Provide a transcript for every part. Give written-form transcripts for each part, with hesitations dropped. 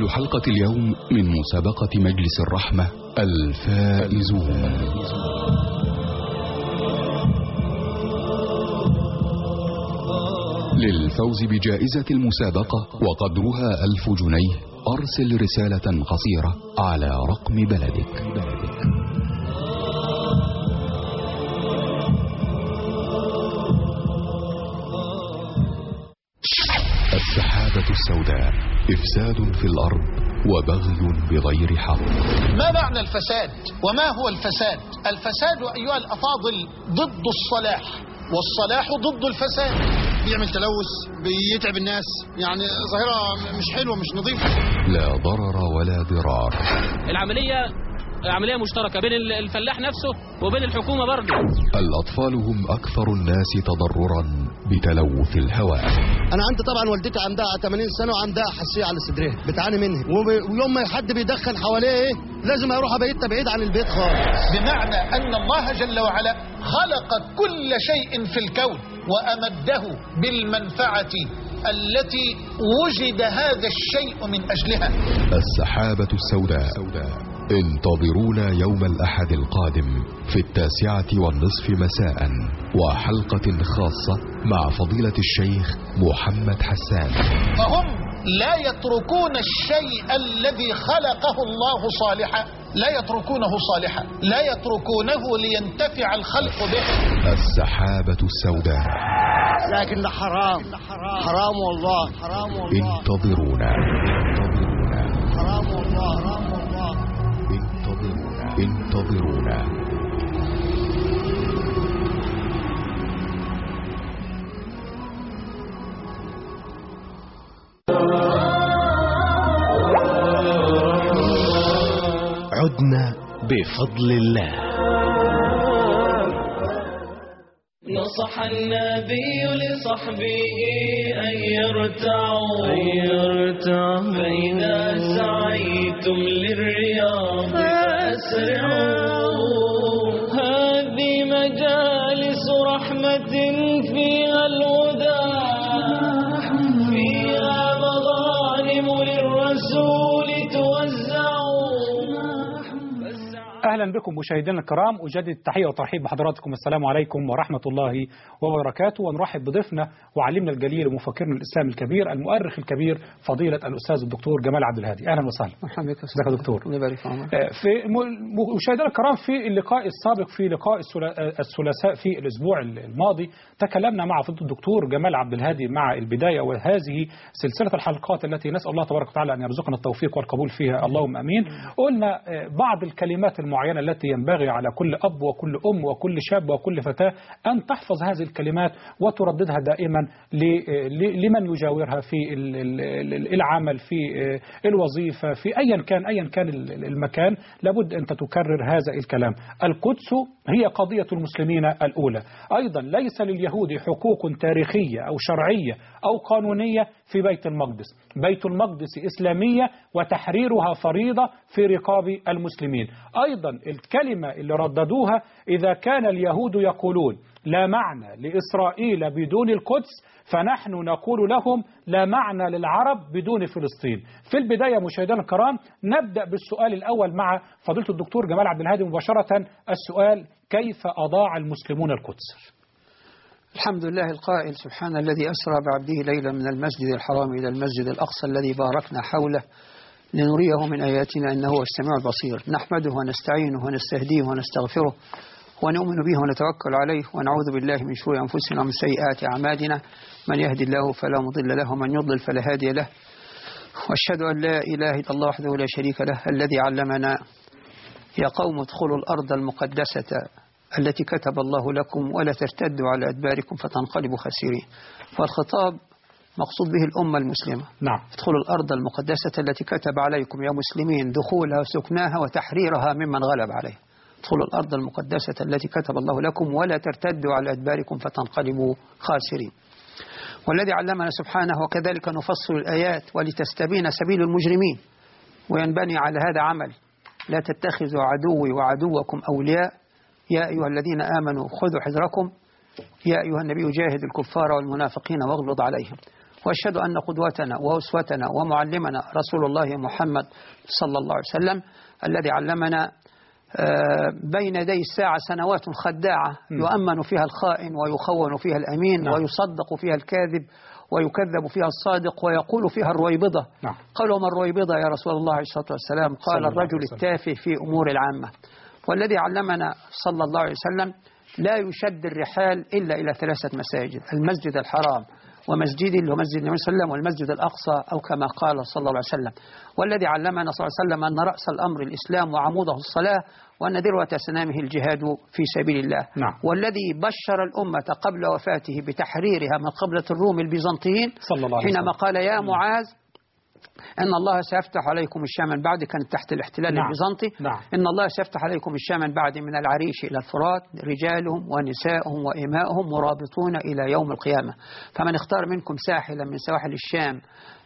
حلقة اليوم من مسابقة مجلس الرحمة الفائزون. للفوز بجائزة المسابقة وقدرها 1000 جنيه أرسل رسالة قصيرة على رقم بلدك. السحابة السوداء إفساد في الأرض وبغي بغير حق. ما معنى الفساد وما هو الفساد؟ الفساد أيها الأفاضل ضد الصلاح، والصلاح ضد الفساد. بيعمل تلوث، بيتعب الناس، يعني ظاهرة مش حلوة مش نظيفة. لا ضرر ولا ضرار. العملية مشتركة بين الفلاح نفسه وبين الحكومة برضه. الأطفال هم أكثر الناس تضررا بتلوث الهواء. أنا عندي طبعا والدتي عندها 80 سنة وعندها حساسية على صدرها بتعاني منها، ويوم ما حد بيدخن حواليه لازم يروح بيتها بعيد عن البيت خالص. بمعنى أن الله جل وعلا خلق كل شيء في الكون وأمده بالمنفعة التي وجد هذا الشيء من أجلها. السحابة السوداء انتظرونا يوم الأحد القادم في 9:30 مساء وحلقة خاصة مع فضيلة الشيخ محمد حسان. فهم لا يتركون الشيء الذي خلقه الله صالحا، لا يتركونه صالحا، لا يتركونه لينتفع الخلق به. السحابة السوداء لكن حرام حرام والله، حرام والله. انتظرونا حرام والله، حرام والله. انتظرونا. عدنا بفضل الله. نصح النبي لصحبه أن يرتعوا فإذا سعيتم للرياض فأسرعوا. هذه مجالس رحمة فيها الهدى، فيها مغانم للرسول توزعوا. أهلا بكم مشاهدينا الكرام، أجدد التحية والترحيب بحضراتكم. السلام عليكم ورحمة الله وبركاته، ونرحب بضيفنا وعلمنا الجليل ومفكرنا الإسلامي الكبير المؤرخ الكبير فضيلة الأستاذ الدكتور جمال عبد الهادي. أهلا وسهلا. مرحبا بك يا دكتور. الله يبارك في عمرك. في مشاهدينا الكرام، في اللقاء السابق في لقاء الثلاثاء في الأسبوع الماضي تكلمنا مع فضيلة الدكتور جمال عبد الهادي مع البداية، وهذه سلسلة الحلقات التي نسأل الله تبارك وتعالى أن يرزقنا التوفيق والقبول فيها، اللهم أمين. قلنا بعض الكلمات المعينة التي ينبغي على كل أب وكل أم وكل شاب وكل فتاة أن تحفظ هذه الكلمات وترددها دائما لمن يجاورها في العمل، في الوظيفة، في أيا كان المكان، لابد أن تكرر هذا الكلام. القدس هي قضية المسلمين الأولى. أيضا ليس لليهود حقوق تاريخية أو شرعية أو قانونية في بيت المقدس. بيت المقدس إسلامية وتحريرها فريضة في رقاب المسلمين. أيضا الكلمة اللي رددوها، إذا كان اليهود يقولون لا معنى لإسرائيل بدون القدس، فنحن نقول لهم لا معنى للعرب بدون فلسطين. في البداية مشاهدينا الكرام نبدأ بالسؤال الأول مع فضيلة الدكتور جمال عبد الهادي مباشرة. السؤال: كيف أضاع المسلمون القدس؟ الحمد لله القائل: سبحان الذي أسرى بعبده ليلا من المسجد الحرام إلى المسجد الأقصى الذي باركنا حوله لنريه من آياتنا إنه هو السميع البصير. نحمده ونستعينه ونستهديه ونستغفره ونؤمن به ونتوكل عليه ونعوذ بالله من شرور أنفسنا ومن سيئات أعمالنا. من يهدي الله فلا مضل له ومن يضلل فلا هادي له. وأشهد أن لا إله إلا الله وحده لا شريك له الذي علمنا يا قوم ادخلوا الأرض المقدسة التي كتب الله لكم ولا ترتدوا على أدباركم فتنقلبوا خاسرين. والخطاب مقصود به الأمة المسلمة. نعم. ادخلوا الأرض المقدسة التي كتب عليكم يا مسلمين دخولها وسكناها وتحريرها ممن غلب عليها. ادخلوا الأرض المقدسة التي كتب الله لكم ولا ترتدوا على أدباركم فتنقلبوا خاسرين. والذي علمنا سبحانه وكذلك نفصل الآيات ولتستبين سبيل المجرمين. وينبني على هذا عمل: لا تتخذوا عدوي وعدوكم أولياء يا أيها الذين آمنوا خذوا حذركم يا أيها النبي جاهد الكفار والمنافقين واغلظ عليهم. وأشهد أن قدوتنا وأسوتنا ومعلمنا رسول الله محمد صلى الله عليه وسلم الذي علمنا بين يدي الساعة سنوات خداعة يؤمن فيها الخائن ويخون فيها الأمين ويصدق فيها الكاذب ويكذب فيها الصادق ويقول فيها الرويبضة. قالوا ما الرويبضة يا رسول الله عليه الصلاة والسلام؟ قال الرجل التافه في أمور العامة. والذي علمنا صلى الله عليه وسلم لا يشد الرحال إلا إلى 3 مساجد: المسجد الحرام ومسجد اللي هو مسجد النبي صلى الله عليه وسلم والمسجد الأقصى أو كما قال صلى الله عليه وسلم. والذي علمنا صلى الله عليه وسلم أن رأس الأمر الإسلام وعموده الصلاة وأن ذروة سنامه الجهاد في سبيل الله. والذي بشر الأمة قبل وفاته بتحريرها من قبلة الروم البيزنطيين حينما قال يا معاذ إن الله سيفتح عليكم الشام من بعد، كانت تحت الاحتلال البيزنطي. إن الله سيفتح عليكم الشام من بعد من العريش إلى الفرات رجالهم ونساؤهم وإماؤهم مرابطون إلى يوم القيامة، فمن اختار منكم ساحلا من سواحل الشام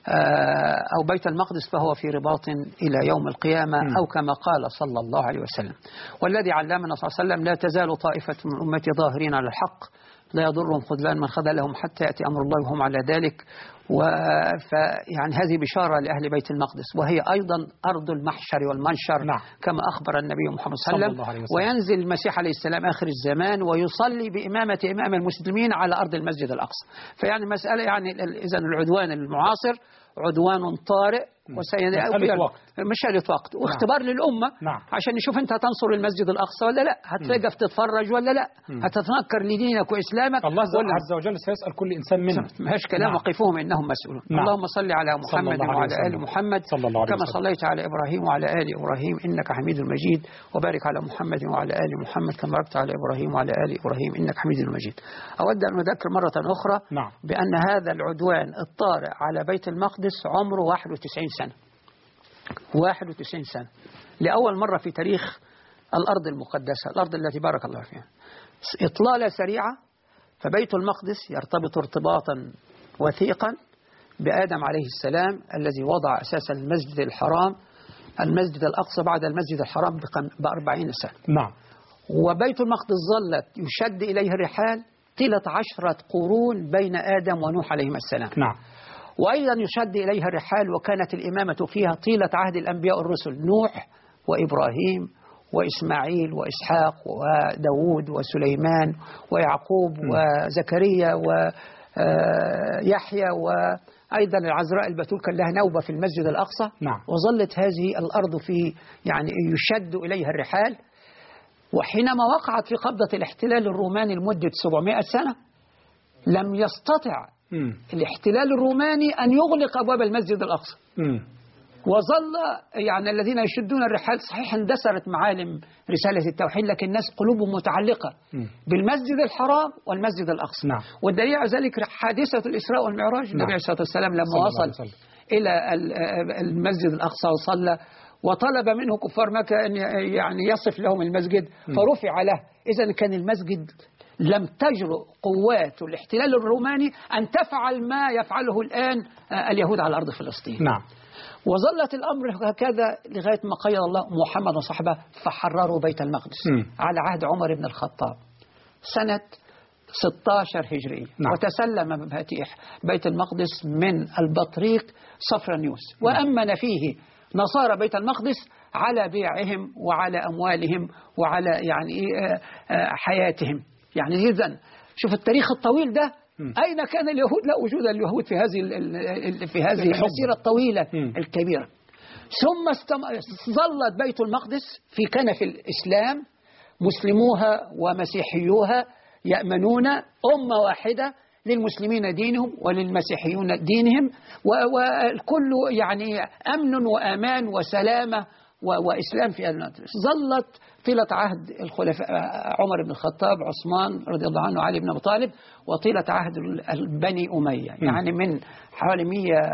أو بيت المقدس فهو في رباط إلى يوم القيامة أو كما قال صلى الله عليه وسلم. والذي علمنا صلى الله عليه وسلم لا تزال طائفة من أمتي ظاهرين على الحق لا يضرهم خذلان من خذلهم حتى يأتي أمر الله وهم على ذلك. يعني هذه بشارة لأهل بيت المقدس، وهي أيضا أرض المحشر والمنشر كما أخبر النبي محمد صلى الله عليه وسلم. وينزل المسيح عليه السلام آخر الزمان ويصلي بإمامة إمام المسلمين على أرض المسجد الأقصى. فيعني مسألة يعني إذن العدوان المعاصر عدوان طارئ مسألة وقت واختبار للأمة عشان نشوف أنت هتنصر المسجد الأقصى ولا لا، هتقف تتفرج ولا لا، هتتنكر لدينك وإسلامك. الله عز وجل سيسأل كل إنسان منهم، ماهاش كلام وقفوهم إنهم مسؤولون. اللهم صل على محمد وعلى آل محمد كما صليت على إبراهيم وعلى آل إبراهيم إنك حميد مجيد، وبارك على محمد وعلى آل محمد كما باركت على إبراهيم وعلى آل إبراهيم إنك حميد مجيد. أود أن أذكر مرة أخرى بأن هذا العدوان الطارئ على بيت المقدس عمره 91 سنة. 91 سنة لأول مرة في تاريخ الأرض المقدسة، الأرض التي بارك الله فيها. إطلالة سريعة، فبيت المقدس يرتبط ارتباطا وثيقا بآدم عليه السلام الذي وضع أساس المسجد الحرام، المسجد الأقصى بعد المسجد الحرام ب40 سنة. وبيت المقدس ظلت يشد إليه الرحال طيلة 10 قرون بين آدم ونوح عليهما السلام. وأيضا يشد إليها الرحال وكانت الإمامة فيها طيلة عهد الأنبياء الرسل نوح وإبراهيم وإسماعيل وإسحاق وداود وسليمان ويعقوب وزكريا ويحيى وأيضا العذراء البتول كان لها نوبة في المسجد الأقصى. وظلت هذه الأرض في يعني يشد إليها الرحال. وحينما وقعت في قبضة الاحتلال الروماني لمدة 700 سنة لم يستطع الاحتلال الروماني أن يغلق أبواب المسجد الأقصى. وظل يعني الذين يشدون الرحال صحيح اندثرت معالم رسالة التوحيد، لكن الناس قلوبهم متعلقة بالمسجد الحرام والمسجد الأقصى. والدليل على ذلك حادثة الإسراء والمعراج. النبي عليه الصلاة والسلام لما وصل إلى المسجد الأقصى وصلى وطلب منه كفار مكة أن يعني يصف لهم المسجد فرفع له. إذن كان المسجد لم تجرؤ قوات الاحتلال الروماني أن تفعل ما يفعله الآن اليهود على أرض فلسطين. وظلت الأمر هكذا لغاية ما قيد الله محمد وصحبه فحرروا بيت المقدس على عهد عمر بن الخطاب سنة 16 هجرية. وتسلم مفاتيح بيت المقدس من البطريق صفرانيوس وأمن فيه نصارى بيت المقدس على بيعهم وعلى أموالهم وعلى يعني حياتهم. يعني إذن شوف التاريخ الطويل ده أين كان اليهود؟ لا وجود اليهود في هذه المسيرة الطويلة الكبيرة. ثم ظلت بيت المقدس في كنف الإسلام مسلموها ومسيحيوها يأمنون أمة واحدة للمسلمين دينهم وللمسيحيون دينهم، والكل يعني أمن وأمان وسلامة وإسلام في المقدس. ظلت طيلة عهد الخلفاء عمر بن الخطاب، عثمان رضي الله عنه، علي بن أبي طالب، وطيلة عهد بني أمية يعني من حوالي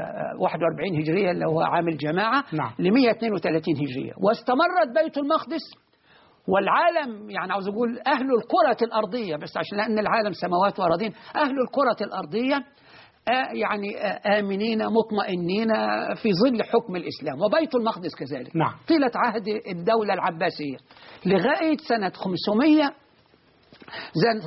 141 هجرية اللي هو عام الجماعة ل 132 هجرية. واستمرت بيت المقدس والعالم يعني عاوز أقول أهل الكرة الأرضية، بس عشان لأن العالم سماوات وأراضين، أهل الكرة الأرضية يعني آمنين مطمئنين في ظل حكم الإسلام، وبيت المقدس كذلك طيلة عهد الدولة العباسية لغاية سنة سنة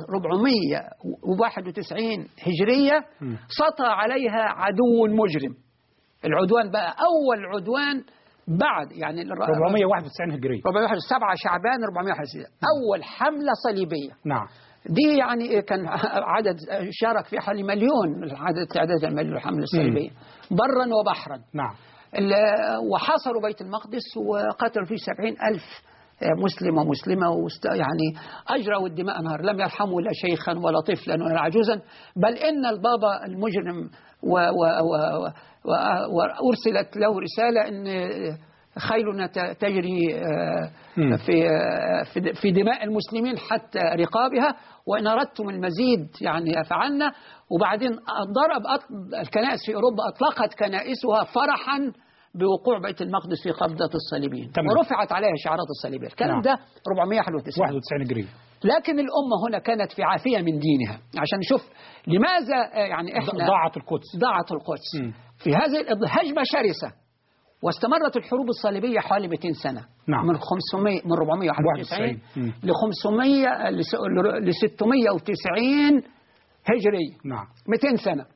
491 هجرية سطى عليها عدو مجرم. العدوان بقى أول عدوان بعد يعني 491 هجرية 7 شعبان 491 أول حملة صليبية. نعم. دي يعني كان عدد شارك في حوالي مليون، تعداد المليون الحملة الصليبية برا وبحرا. نعم. وحاصروا بيت المقدس وقتلوا فيه 70,000 مسلم ومسلمة، يعني أجروا الدماء نهار، لم يرحموا لا شيخا ولا طفلا ولا عجوزا، بل إن البابا المجرم وأرسلت له رسالة أن خيلنا تجري في دماء المسلمين حتى رقابها، وإن أردتم المزيد يعني فعلنا. وبعدين ضرب الكنائس في أوروبا، أطلقت كنائسها فرحا بوقوع بيت المقدس في قبضة الصليبيين، ورفعت عليها شعارات الصليبية. الكلام ده 491 هجرية. لكن الأمة هنا كانت في عافية من دينها. عشان نشوف لماذا يعني إحنا ضاعت القدس في هذه الهجمة شرسة، واستمرت الحروب الصليبية حوالي 200 سنة. نعم. من 491 ل 500 ل 690 هجري. نعم. 200 سنة.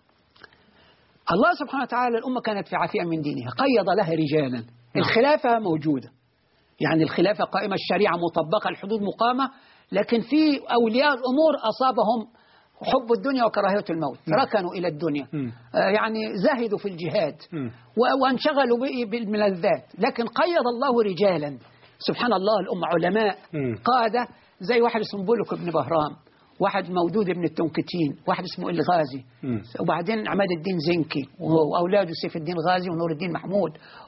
الله سبحانه وتعالى الأمة كانت في عافية من دينها، قيض لها رجالا. الخلافة موجودة، يعني الخلافة قائمة، الشريعة مطبقة، الحدود مقامة، لكن في أولياء الأمور أصابهم حب الدنيا وكراهية الموت، ركنوا إلى الدنيا، يعني زهدوا في الجهاد وانشغلوا بالملذات. لكن قيض الله رجالا، سبحان الله، الأمة علماء قادة، زي واحد اسمه بولك بن بهرام، واحد مودود بن التنكتين، واحد اسمه الغازي، وبعدين عماد الدين زنكي، وأولاده سيف الدين غازي ونور الدين محمود،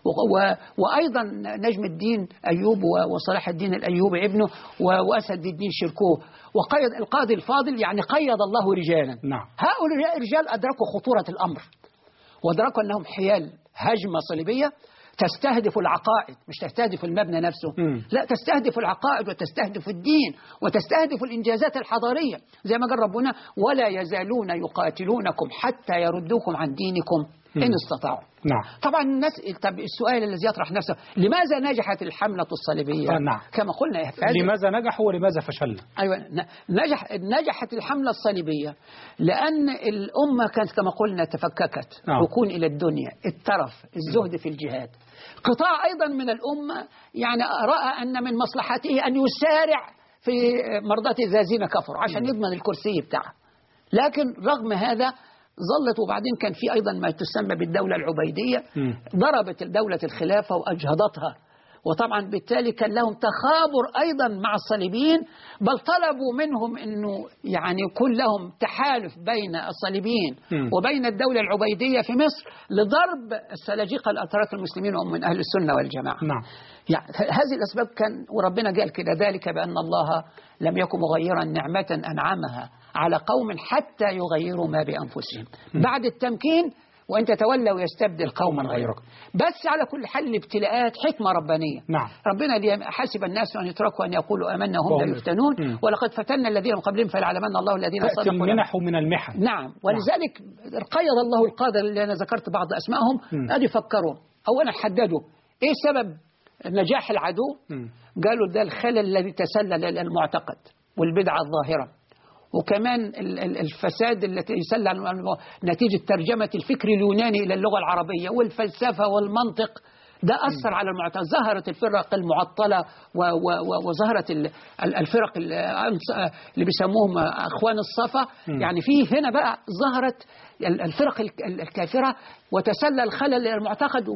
وأيضا نجم الدين أيوب وصلاح الدين الأيوبي ابنه، وأسد الدين شركوه، وقيد القاضي الفاضل. يعني قيد الله رجالا. نعم. هؤلاء الرجال أدركوا خطورة الأمر، وأدركوا أنهم حيال هجمة صليبية تستهدف العقائد، مش تستهدف المبنى نفسه، لا، تستهدف العقائد وتستهدف الدين وتستهدف الإنجازات الحضارية، زي ما قال ربنا: ولا يزالون يقاتلونكم حتى يردوكم عن دينكم إن استطاعوا. نعم. طبعا طب السؤال الذي يطرح نفسه: لماذا نجحت الحملة الصليبية؟ نعم. كما قلنا، لماذا نجحوا ولماذا فشلنا؟ أيوة، نجحت الحملة الصليبية لأن الأمة كانت كما قلنا تفككت، ركون إلى الدنيا، الترف، الزهد في الجهاد. قطاع أيضا من الأمة يعني رأى أن من مصلحته أن يسارع في مرضاة الذين كفروا عشان يضمن الكرسي بتاعه، لكن رغم هذا ظلت. وبعدين كان في أيضا ما تسمى بالدولة العبيدية، ضربت دولة الخلافة وأجهضتها، وطبعا بالتالي كان لهم تخابر أيضا مع الصليبيين، بل طلبوا منهم أنه يعني يكون لهم تحالف بين الصليبيين وبين الدولة العبيدية في مصر لضرب السلاجقة الأتراك المسلمين وهم من أهل السنة والجماعة. نعم. يعني هذه الأسباب كان، وربنا قال كده: ذلك بأن الله لم يكن مغيرا نعمة أنعمها على قوم حتى يغيروا ما بأنفسهم بعد التمكين، وأن تتولوا يستبدل قوما غيركم. بس على كل حال الابتلاءات حكمة ربانية. نعم. ربنا حسب الناس أن يتركوا أن يقولوا آمنا وهم لا يفتنون، ولقد فتنا الذين من قبلهم فليعلمن الله الذين صدقوا. المنح من المحن. نعم. ولذلك قيض الله القادة اللي أنا ذكرت بعض أسمائهم، أدي فكروا أولا، حددوا إيه سبب نجاح العدو. قالوا ده الخلل الذي تسلل إلى المعتقد والبدعة الظاهرة، وكمان الفساد التي يسلل نتيجة ترجمة الفكر اليوناني إلى اللغة العربية، والفلسفة والمنطق، ده أثر على المعتقد. ظهرت الفرق المعطلة وظهرت الفرق اللي بيسموهم أخوان الصفا. يعني في هنا بقى ظهرت الفرق الكافرة، وتسلل خلل إلى المعتقد،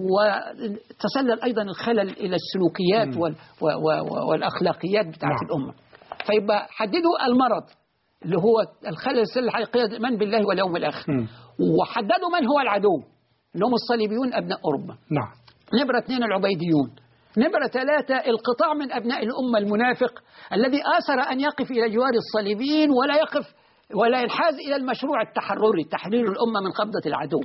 وتسلل أيضا الخلل إلى السلوكيات والأخلاقيات بتاعت الأمة. فيبقى حددوا المرض اللي هو الخلل الحقيقي، من بالله واليوم الآخر، وحددوا من هو العدو اللي هم الصليبيون أبناء أوروبا. نعم. نمرة 2 العبيديون. نمرة 3 القطاع من أبناء الأمة المنافق الذي آثر أن يقف إلى جوار الصليبيين ولا ينحاز إلى المشروع التحرري، تحرير الأمة من قبضة العدو.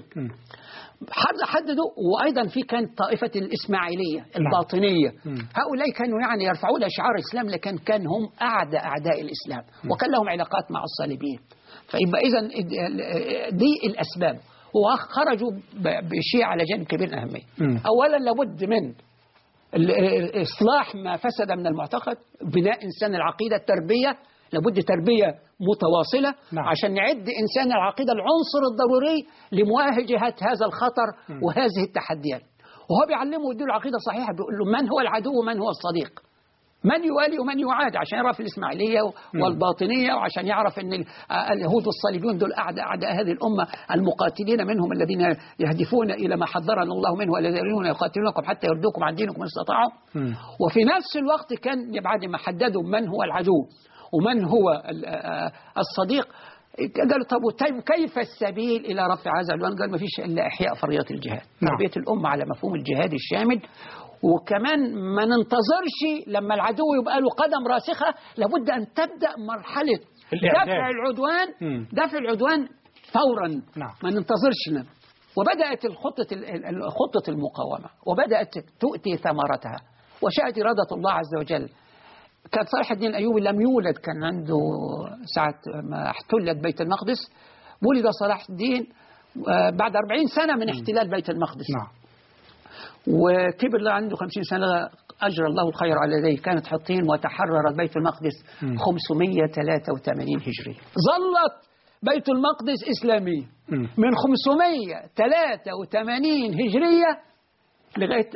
حددوا. وأيضا في كانت طائفة الإسماعيلية الباطنية، هؤلاء كانوا يعني يرفعون شعار الإسلام، لكن كان هم أعداء الإسلام، وكان لهم علاقات مع الصليبيين. فيبقى إذن دي الأسباب، وخرجوا بشيء على جانب كبير أهمية. أولا لابد من إصلاح ما فسد من المعتقد، بناء إنسان العقيدة، التربية، لابد تربية متواصلة نعم. عشان نعد إنسان العقيدة العنصر الضروري لمواجهة هذا الخطر وهذه التحديات. وهو بيعلمه يديله عقيدة صحيحة، بيقول له من هو العدو ومن هو الصديق، من يوالي ومن يعاد، عشان يعرف الإسماعيلية والباطنية، وعشان يعرف أن اليهود والصليبيون دول أعداء هذه الأمة المقاتلين منهم الذين يهدفون إلى ما حذرنا الله منه والذين يقاتلونكم حتى يردوكم عن دينكم إن استطاعوا. وفي نفس الوقت كان بعد ما حددوا من هو العدو ومن هو الصديق قالوا طب كيف السبيل إلى رفع هذا العنوان؟ قال ما فيش إلا إحياء فرضيات الجهاد، تربية الأمة على مفهوم الجهاد الشامل. وكمان ما ننتظرش لما العدو يبقى له قدم راسخة، لابد أن تبدأ مرحلة دفع العدوان فورا. ما ننتظرش. وبدأت خطة المقاومة وبدأت تؤتي ثمرتها وشاءت إرادة الله عز وجل. كان صلاح الدين الأيوبي لم يولد، كان عنده ساعة ما احتلت بيت المقدس ولد صلاح الدين بعد 40 سنة من احتلال بيت المقدس. وكبر عنده 50 سنة أجرى الله الخير على يديه، كانت حطين وتحرر بيت المقدس 583 هجري. ظلت بيت المقدس إسلامي من 583 هجرية لغاية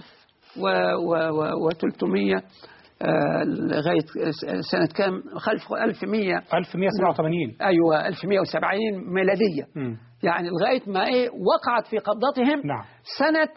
1300 لغاية سنة كام؟ خلف 1187. أيوة 1170 ميلادية. يعني لغاية ما وقعت في قبضتهم سنة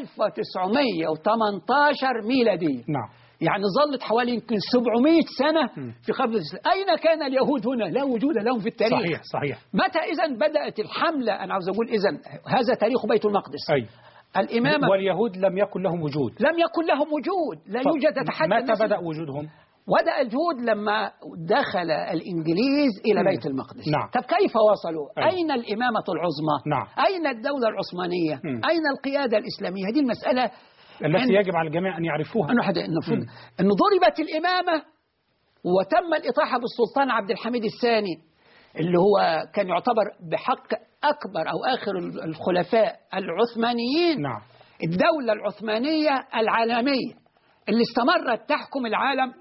1918 ميلادية. يعني ظلت حوالي يمكن 700 سنة في قبضة الإسلام. أين كان اليهود هنا؟ لا وجود لهم في التاريخ. صحيح. متى إذن بدأت الحملة؟ أنا عاوز أقول إذن هذا تاريخ بيت المقدس. الإمامة واليهود لم يكن لهم وجود. لا يوجد، لا يوجد تحدي. متى بدأ وجودهم؟ بدأ الجهود لما دخل الإنجليز إلى بيت المقدس. طب كيف وصلوا؟ أين الإمامة العظمى؟ أين الدولة العثمانية؟ أين القيادة الإسلامية؟ هذه المسألة التي يجب على الجميع أن يعرفوها. المفروض أن ضربت الإمامة وتم الإطاحة بالسلطان عبد الحميد الثاني اللي هو كان يعتبر بحق أكبر أو آخر الخلفاء العثمانيين. الدولة العثمانية العالمية اللي استمرت تحكم العالم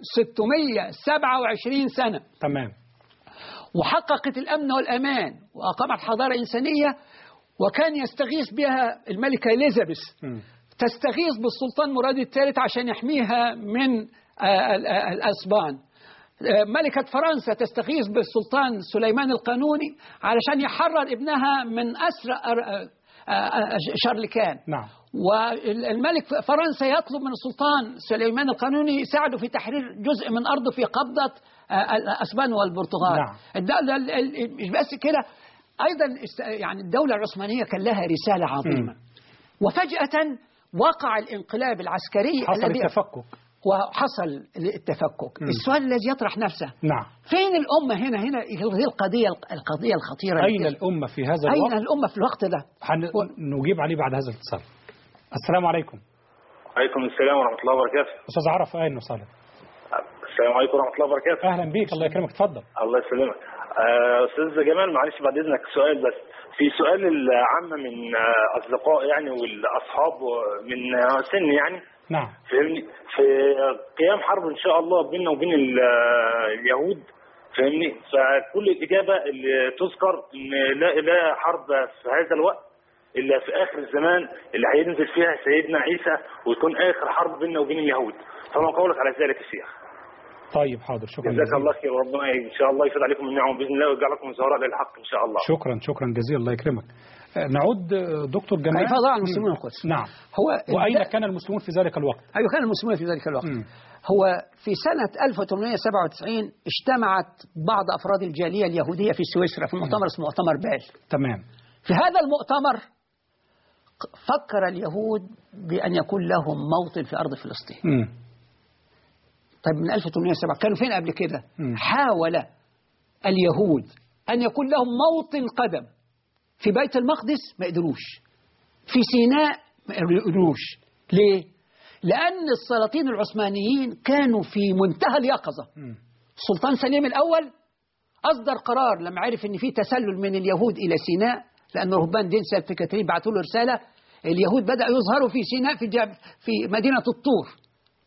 627 سنة. تمام. وحققت الأمن والأمان وأقامت حضارة إنسانية، وكان يستغيث بها الملكة إليزابيث، تستغيث بالسلطان مراد الثالث عشان يحميها من الأسبان. ملكة فرنسا تستغيث بالسلطان سليمان القانوني علشان يحرر ابنها من أسر شارلكان. والملك فرنسا يطلب من السلطان سليمان القانوني يساعده في تحرير جزء من أرضه في قبضة الأسبان والبرتغال. مش بس كده، أيضا يعني الدولة العثمانية كان لها رسالة عظيمة. وفجأة وقع الانقلاب العسكري، حصل التفكك. وحصل التفكك. السؤال الذي يطرح نفسه فين الأمة هنا هي القضية الخطيرة. أين الأمة في هذا الوقت؟ أين الأمة في الوقت ده؟ نجيب عليه بعد هذا الاتصال. السلام عليكم. عليكم السلام ورحمة الله وبركاته. أستاذ عرف أهلا وسهلا. السلام عليكم ورحمة الله وبركاته. أهلا بيك، الله يكرمك، اتفضل. الله يسلمك. أستاذ جمال معلش بعد إذنك سؤال بس. في سؤال العامة من أصدقاء يعني والأصحاب من سن يعني. فهمني، في قيام حرب إن شاء الله بيننا وبين اليهود، فهمني، فكل الإجابة اللي تذكر إن لا حرب في هذا الوقت إلا في آخر الزمان اللي هينزل فيها سيدنا عيسى، ويكون آخر حرب بيننا وبين اليهود. فما قولك على ذلك يا شيخ؟ طيب حاضر، شكرا جزاك الله خير، وربنا إن شاء الله يفيد عليكم النعم بإذن الله ويجعلكم زهراء للحق إن شاء الله. شكرا جزيلا، الله يكرمك. نعود دكتور جمال. كيف ضاع المسلمون القدس؟ وأين كان المسلمون في ذلك الوقت؟ كان المسلمون في ذلك الوقت. هو في سنة 1897 اجتمعت بعض أفراد الجالية اليهودية في سويسرا في مؤتمر اسمه مؤتمر بال. تمام. في هذا المؤتمر فكر اليهود بأن يكون لهم موطن في أرض فلسطين. طيب من 1807 كانوا فين قبل كده؟ حاول اليهود أن يكون لهم موطن قدم في بيت المقدس، ما قدروش. في سيناء ما قدروش. ليه؟ لأن السلاطين العثمانيين كانوا في منتهى اليقظة. السلطان سليم الأول أصدر قرار لما عرف أن في تسلل من اليهود إلى سيناء، لأن رهبان دين سانت كاترين بعثوا له رسالة. اليهود بدأوا يظهروا في سيناء في مدينة الطور،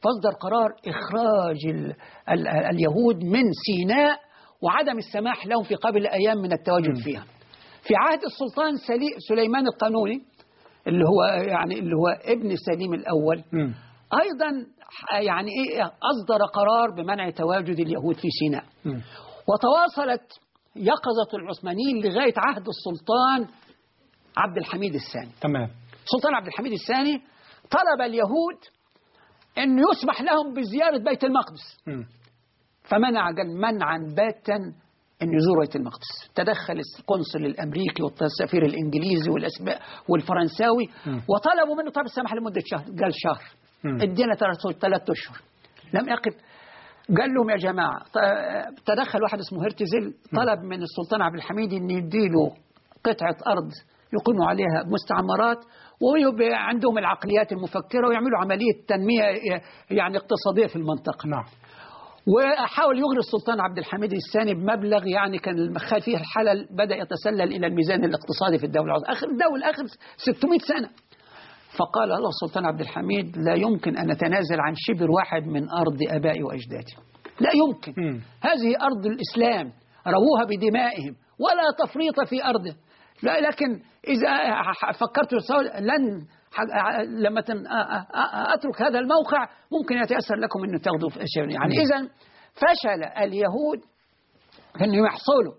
فاصدر قرار إخراج اليهود من سيناء وعدم السماح لهم في قبل أيام من التواجد فيها. في عهد السلطان سليمان القانوني اللي هو ابن سليم الأول أيضا يعني أصدر قرار بمنع تواجد اليهود في سيناء. وتواصلت يقظة العثمانيين لغاية عهد السلطان عبد الحميد الثاني. تمام. السلطان عبد الحميد الثاني طلب اليهود أن يسمح لهم بزيارة بيت المقدس. فمنع منعا باتا أن يزوروا بيت المقدس. تدخل القنصل الأمريكي والسفير الإنجليزي والفرنساوي وطلبوا منه طب السمح لمدة شهر. قال شهر. ادينا 3 أشهر. لم يقف. قال لهم يا جماعة، تدخل واحد اسمه هرتزل طلب من السلطان عبد الحميد أن يديله قطعة أرض يقيموا عليها مستعمرات ويبقى عندهم العقليات المفكرة ويعملوا عملية تنمية يعني اقتصادية في المنطقة. نعم. وحاول يغري السلطان عبد الحميد الثاني بمبلغ يعني كان فيه الحلل بدأ يتسلل إلى الميزان الاقتصادي في الدولة آخر 600 سنة. فقال له السلطان عبد الحميد لا يمكن أن نتنازل عن شبر واحد من أرض آبائي وأجدادي، لا يمكن. هذه أرض الإسلام رووها بدمائهم ولا تفريط في أرضه. لكن إذا فكرت لن لما أترك هذا الموقع ممكن يتأثر لكم أنه تاخذوا يعني. إذن فشل اليهود أن يحصلوا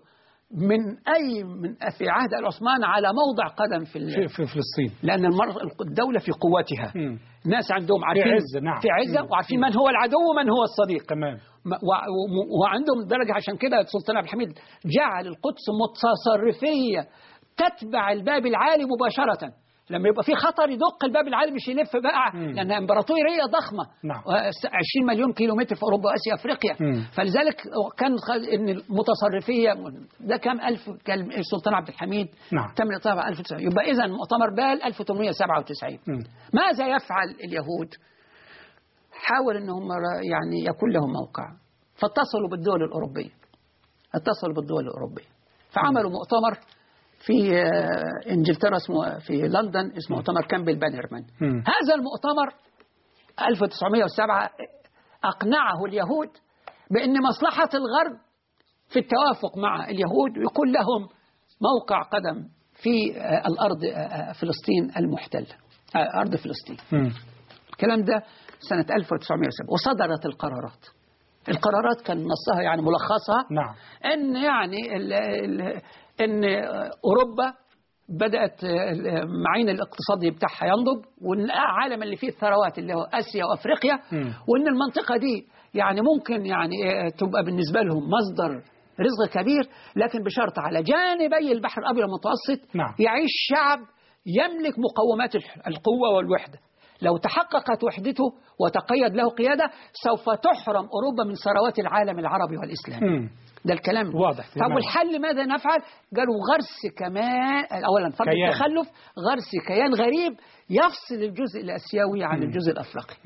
في عهد العثمان على موضع قدم في فلسطين، لأن الدولة في قوتها. الناس عندهم عارفين في عزة وعارفين من هو العدو ومن هو الصديق. تمام. وعندهم درجة. عشان كده السلطان عبد الحميد جعل القدس متصرفية تتبع الباب العالي مباشرة. لما يبقى في خطر يدق الباب العالي مش يلف بقى، لأنها إمبراطورية ضخمة. 20 مليون كيلومتر في أوروبا وآسيا أفريقيا. فلذلك كان إن المتصرفية ده كام ألف كان السلطان عبد الحميد. تم طبعا 1900. يبقى إذا مؤتمر بال 1897. ماذا يفعل اليهود؟ حاول إنهم يعني يكون لهم موقع، فاتصلوا بالدول الأوروبية. فعملوا مؤتمر في إنجلترا اسمه في لندن اسمه مؤتمر كامبل بانرمان. هذا المؤتمر 1907 أقنعه اليهود بأن مصلحة الغرب في التوافق مع اليهود ويكون لهم موقع قدم في الأرض فلسطين المحتلة، أرض فلسطين. الكلام ده سنة 1907 وصدرت القرارات كان نصها يعني ملخصها. أن يعني أن أوروبا بدأت معين الاقتصادي بتاعها ينضج، والعالم اللي فيه الثروات اللي هو آسيا وأفريقيا، وأن المنطقة دي يعني ممكن يعني تبقى بالنسبة لهم مصدر رزق كبير، لكن بشرط على جانبي البحر الأبيض المتوسط يعيش شعب يملك مقومات القوة والوحدة. لو تحققت وحدته وتقيد له قيادة سوف تحرم أوروبا من ثروات العالم العربي والإسلامي. ده الكلام واضح. طب والحل ماذا نفعل؟ قالوا غرس كمان أولا فرض التخلف، غرس كيان غريب يفصل الجزء الآسيوي عن الجزء الأفريقي.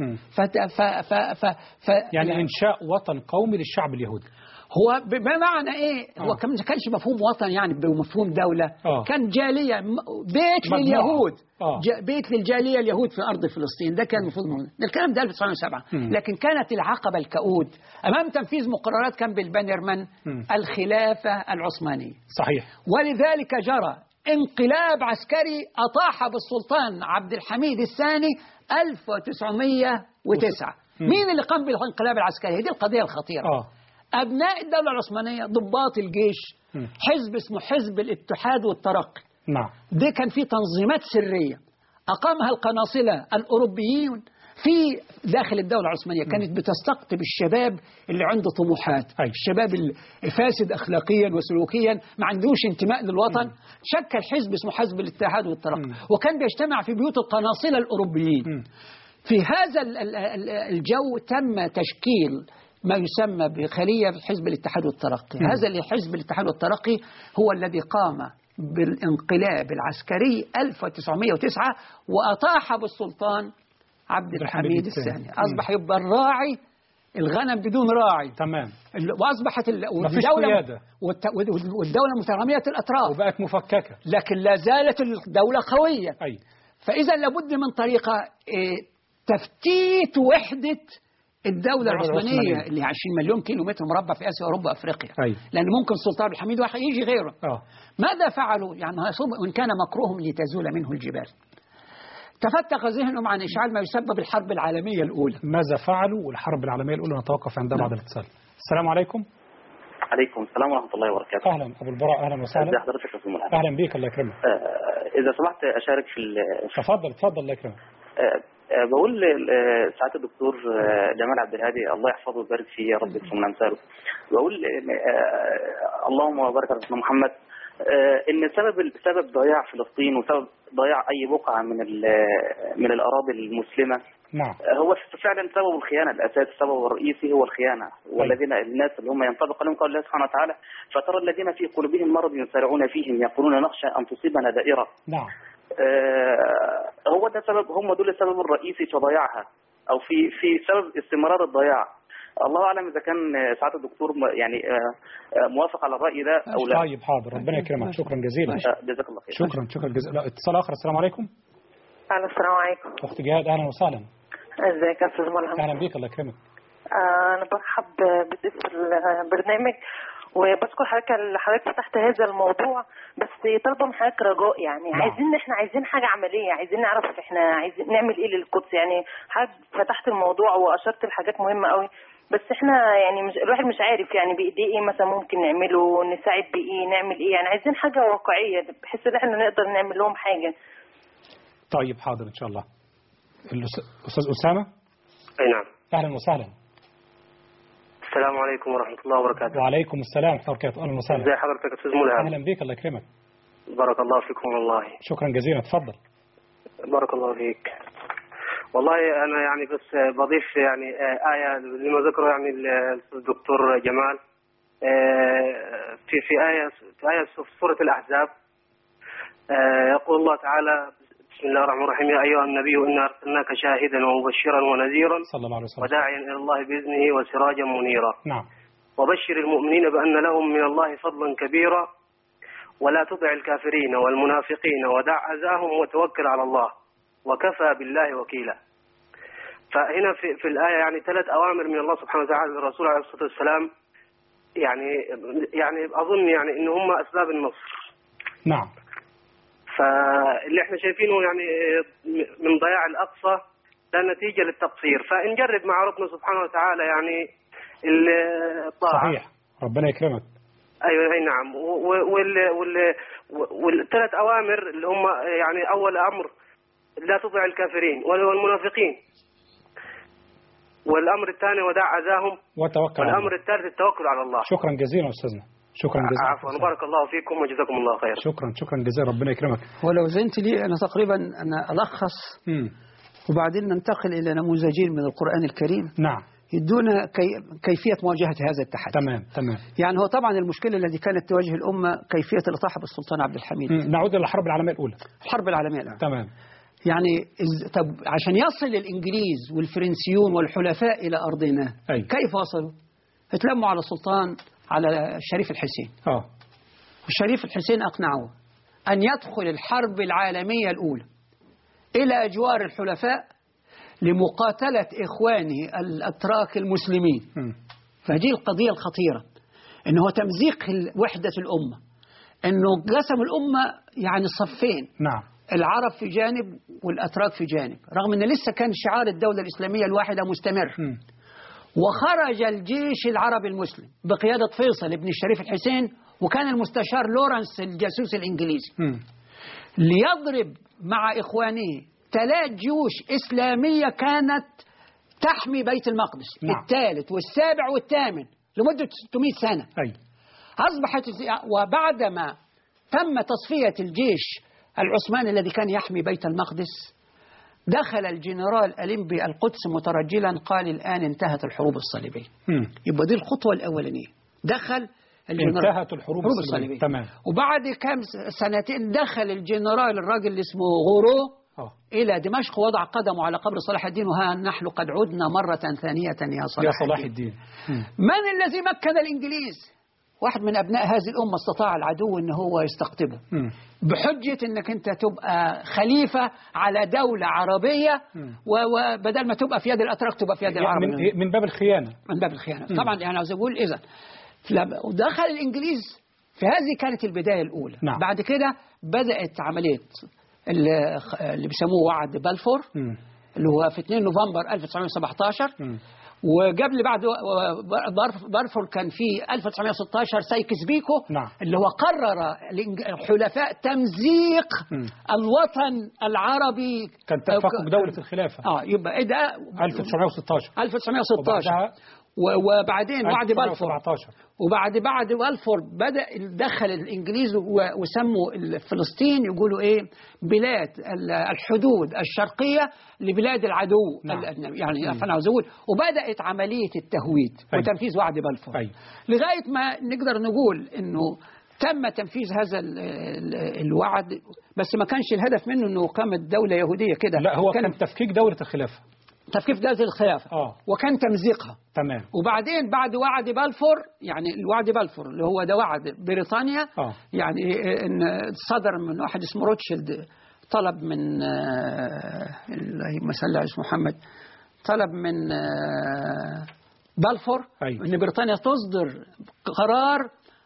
يعني إنشاء وطن قومي للشعب اليهودي. هو بمعنى إيه؟ هو ما كانش مفهوم وطن يعني بمفهوم دولة. كان جالية، بيت لليهود، بيت للجالية اليهود في أرض فلسطين. ده كان المفروض ده الكلام ده 1907. لكن كانت العقبة الكؤود أمام تنفيذ مقررات كامبل بانرمان الخلافة العثمانية. صحيح. ولذلك جرى انقلاب عسكري أطاح بالسلطان عبد الحميد الثاني 1909. مين اللي قام بالانقلاب العسكري؟ دي القضية الخطيرة. أبناء الدولة العثمانية، ضباط الجيش، حزب اسمه حزب الاتحاد والترقي. ده كان فيه تنظيمات سرية أقامها القناصلة الأوروبيين في داخل الدولة العثمانية. كانت بتستقطب الشباب اللي عنده طموحات، الشباب الفاسد أخلاقيا وسلوكيا ما عندوش انتماء للوطن. شكل حزب اسمه حزب الاتحاد والترقي، وكان بيجتمع في بيوت القناصلة الأوروبيين. في هذا الجو تم تشكيل ما يسمى بخلية حزب الاتحاد والترقي. هذا اللي حزب الاتحاد والترقي هو الذي قام بالانقلاب العسكري 1909 وأطاح بالسلطان عبد الحميد الثاني. أصبح يبقى الراعي الغنم بدون راعي. تمام. وأصبحت والدولة مترامية الأطراف وبقت مفككة، لكن لا زالت الدولة قوية. فإذا لابد من طريقة تفتيت وحدة الدولة العثمانية اللي 20 مليون كيلو متر مربع في آسيا وأوروبا وأفريقيا. لأن ممكن السلطان عبد الحميد واحد يجي غيره. ماذا فعلوا؟ يعني وإن كان مكروهم لتزول منه الجبال. تفتق ذهنهم عن إشعال ما يسبب الحرب العالمية الأولى. ماذا فعلوا؟ والحرب العالمية الأولى نتوقف عندها بعد الاتصال. السلام عليكم. عليكم السلام ورحمة الله وبركاته. أهلا أبو البراء، أهلا وسهلا. ازي حضرتك يا أستاذ ملهم؟ أهلا بيك، الله يكرمك. إذا سمحت أشارك في تفضل الله يكرمك. بقول سعادة الدكتور جمال عبد الهادي الله يحفظه ويبارك فيه يا رب ثم أمثاله. بقول اللهم بارك على سيدنا محمد إن سبب ضياع فلسطين وسبب ضياع أي بقعة من الأراضي المسلمة نعم هو فعلا سبب الخيانة الأساسي، السبب الرئيسي هو الخيانة. والذين الناس اللي هم ينطبق عليهم قول الله سبحانه وتعالى فترى الذين في قلوبهم مرض يسارعون فيهم يقولون نخشى أن تصيبنا دائرة. نعم هو ده سبب، هم دول السبب الرئيسي في ضياعها أو في سبب استمرار الضياع. الله أعلم إذا كان سعادة الدكتور يعني موافق على الرأي ده أو لا. طيب حاضر، ربنا يكرمك، شكرا جزيلا. جزاك الله خير. شكرا جزيلا. اتصال آخر. السلام عليكم. السلام عليكم. أخت جهاد أهلا وسهلا. ازيك يا أستاذ ملهم؟ أهلا بيك، الله يكرمك. أنا برحب بضيف البرنامج وبشكر حضرتك فتحت هذا الموضوع، بس طالبه من حضرتك رجاء يعني عايزين حاجه عمليه، عايزين نعرف احنا عايزين نعمل ايه للقدس. يعني حضرتك فتحت الموضوع واشرت لحاجات مهمه قوي، بس احنا يعني الواحد مش عارف يعني بايديه ايه مثلا ممكن نعمله، نساعد بايه، نعمل ايه. يعني عايزين حاجه واقعيه بحيث ان احنا نقدر نعمل لهم حاجه. طيب حاضر ان شاء الله. الاستاذ اسامه. اي نعم. اهلا وسهلا. السلام عليكم ورحمة الله وبركاته. وعليكم السلام ورحمة الله وبركاته. أهلا وسهلا. ازي حضرتك يا أستاذ ملهم؟ أهلا بك، الله يكرمك. بارك الله فيكم والله. شكرا جزيلا، تفضل. بارك الله فيك. والله أنا يعني بس بضيف يعني آية لما ذكره يعني الدكتور جمال في آية في سورة الأحزاب يقول الله تعالى بسم الله الرحمن الرحيم يا أيها النبي إنا أرسلناك شاهدا ومبشرا ونذيرا صلى الله عليه وسلم وداعيا إلى الله بإذنه وسراجا منيرا. نعم. وبشر المؤمنين بأن لهم من الله فضلا كبيرا ولا تطع الكافرين والمنافقين ودع أذاهم وتوكل على الله وكفى بالله وكيلا. فهنا في الآية يعني 3 أوامر من الله سبحانه وتعالى للرسول عليه الصلاة والسلام، يعني أظن يعني إن هم أسباب النصر. نعم. فاللي احنا شايفينه يعني من ضياع الأقصى ده نتيجة للتقصير، فنجرب مع ربنا سبحانه وتعالى يعني الطاعة. صحيح، ربنا يكرمك. أيوة أي نعم. والثلاث أوامر اللي هم يعني أول أمر لا تطع الكافرين والمنافقين، والأمر الثاني ودع أذاهم وتوكل، والأمر الثالث التوكل على الله. شكرا جزيلا أستاذنا، شكرا جزيلا. عفوا، بارك الله فيكم وجزاكم الله خير. شكرا جزيلا، ربنا يكرمك. ولو زنت لي أنا تقريبا أنا ألخص وبعدين ننتقل إلى نموذجين من القرآن الكريم. نعم. يدونا كيفية مواجهة هذا التحدي. تمام. يعني هو طبعا المشكلة التي كانت تواجه الأمة كيفية الإطاحة بالسلطان عبد الحميد. نعود إلى الحرب العالمية الأولى. الحرب العالمية الأولى. تمام. يعني طب عشان يصل الإنجليز والفرنسيون والحلفاء إلى أرضنا كيف وصلوا؟ اتلموا على السلطان على الشريف الحسين. الشريف الحسين أقنعه أن يدخل الحرب العالمية الأولى إلى أجوار الحلفاء لمقاتلة إخوانه الأتراك المسلمين. فهذه القضية الخطيرة، أنه تمزيق وحدة الأمة، أنه قسم الأمة يعني صفين. نعم. العرب في جانب والأتراك في جانب، رغم أن لسه كان شعار الدولة الإسلامية الواحدة مستمر. وخرج الجيش العربي المسلم بقيادة فيصل بن الشريف الحسين، وكان المستشار لورنس الجاسوس الإنجليزي ليضرب مع إخوانه 3 جيوش إسلامية كانت تحمي بيت المقدس. نعم. الثالث والسابع والثامن لمدة 600 سنة. أصبحت وبعدما تم تصفية الجيش العثماني الذي كان يحمي بيت المقدس، دخل الجنرال أليمبي القدس مترجلا قال الآن انتهت الحروب الصليبية. يبقى دي الخطوة الأولانية، دخل الجنرال انتهت الحروب الصليبية. تمام. وبعد كم سنتين دخل الجنرال الراجل اللي اسمه غورو إلى دمشق ووضع قدمه على قبر صلاح الدين، وها نحن قد عدنا مرة ثانية يا صلاح الدين. الدين. من الذي مكن الإنجليز واحد من أبناء هذه الأمة استطاع العدو أن هو يستقطبه بحجة أنك أنت تبقى خليفة على دولة عربية وبدل ما تبقى في يد الأتراك تبقى في يد العرب من باب الخيانة. من باب الخيانة طبعا. يعني عاوز أقول إذا ودخل الإنجليز في هذه كانت البداية الأولى. نعم. بعد كده بدأت عملية اللي بيسموه وعد بلفور اللي هو في 2 نوفمبر 1917 وقبل بعد بلفور كان في 1916 سايكس بيكو. نعم. اللي هو قرر الحلفاء تمزيق الوطن العربي. كان تفكك دولة الخلافة. يبقى ايه ده 1916 وبعدين وعد بلفور. بعد بلفور بدأ دخل الإنجليز وسموا فلسطين يقولوا إيه بلاد الحدود الشرقية لبلاد العدو. نعم. يعني فأنا عاوز أقول وبدأت عملية التهويد وتنفيذ وعد بلفور. لغاية ما نقدر نقول إنه تم تنفيذ هذا الوعد بس ما كانش الهدف منه إنه قامت دولة يهودية كده. لا هو كان تفكيك دولة الخلافة. تفكيك دولة الخلافة. وكان تمزيقها. تمام. وبعدين بعد وعد بلفور يعني الوعد بلفور اللي هو ده وعد بريطانيا. يعني إن صدر من واحد اسمه روتشيلد طلب من اللهم صل على محمد طلب من بلفور إن بريطانيا تصدر قرار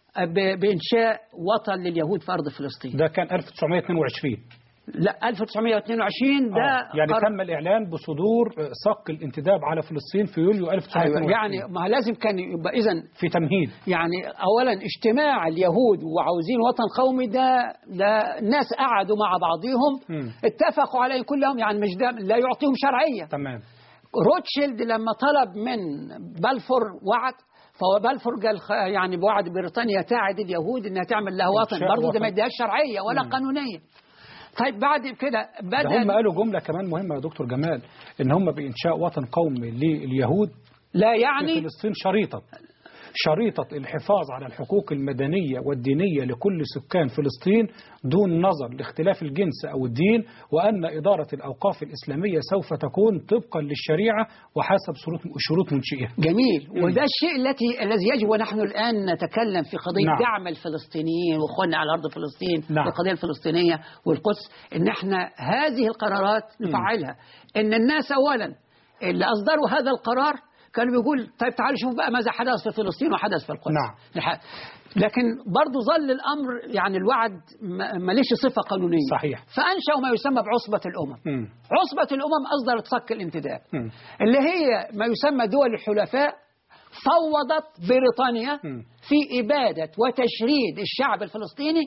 بإنشاء وطن لليهود في أرض فلسطين. ده كان 1922. لا 1922 ده يعني تم الإعلان بصدور صك الانتداب على فلسطين في يوليو 1922. يعني ما لازم كان يبقى إذن في تمهيد. يعني أولا اجتماع اليهود وعاوزين وطن قومي ده الناس قعدوا مع بعضهم اتفقوا عليه كلهم يعني مش ده لا يعطيهم شرعية. تمام. روتشيلد لما طلب من بلفور وعد فهو بلفور قال يعني بوعد بريطانيا تعد اليهود انها تعمل لها وطن برضه ده ما يديهاش شرعية ولا قانونية. طيب بعد كده هم قالوا جملة كمان مهمة يا دكتور جمال إن هم بإنشاء وطن قومي لليهود لا يعني في فلسطين شريطة الحفاظ على الحقوق المدنية والدينية لكل سكان فلسطين دون نظر لاختلاف الجنس أو الدين وأن إدارة الأوقاف الإسلامية سوف تكون طبقا للشريعة وحسب شروط منشئها. جميل. وده الشيء الذي يجب ونحن الآن نتكلم في قضية نعم. دعم الفلسطينيين وإخواننا على أرض فلسطين. نعم. القضية الفلسطينية والقدس إن احنا هذه القرارات نفعلها. إن الناس أولا اللي أصدروا هذا القرار كانوا بيقول طيب تعالوا شوف بقى ماذا حدث في فلسطين وحدث في القدس. نعم. لكن برضو ظل الأمر يعني الوعد ماليش صفة قانونية. صحيح. فأنشأوا ما يسمى بعصبة الأمم. عصبة الأمم أصدرت صك الانتداب اللي هي ما يسمى دول الحلفاء فوضت بريطانيا في إبادة وتشريد الشعب الفلسطيني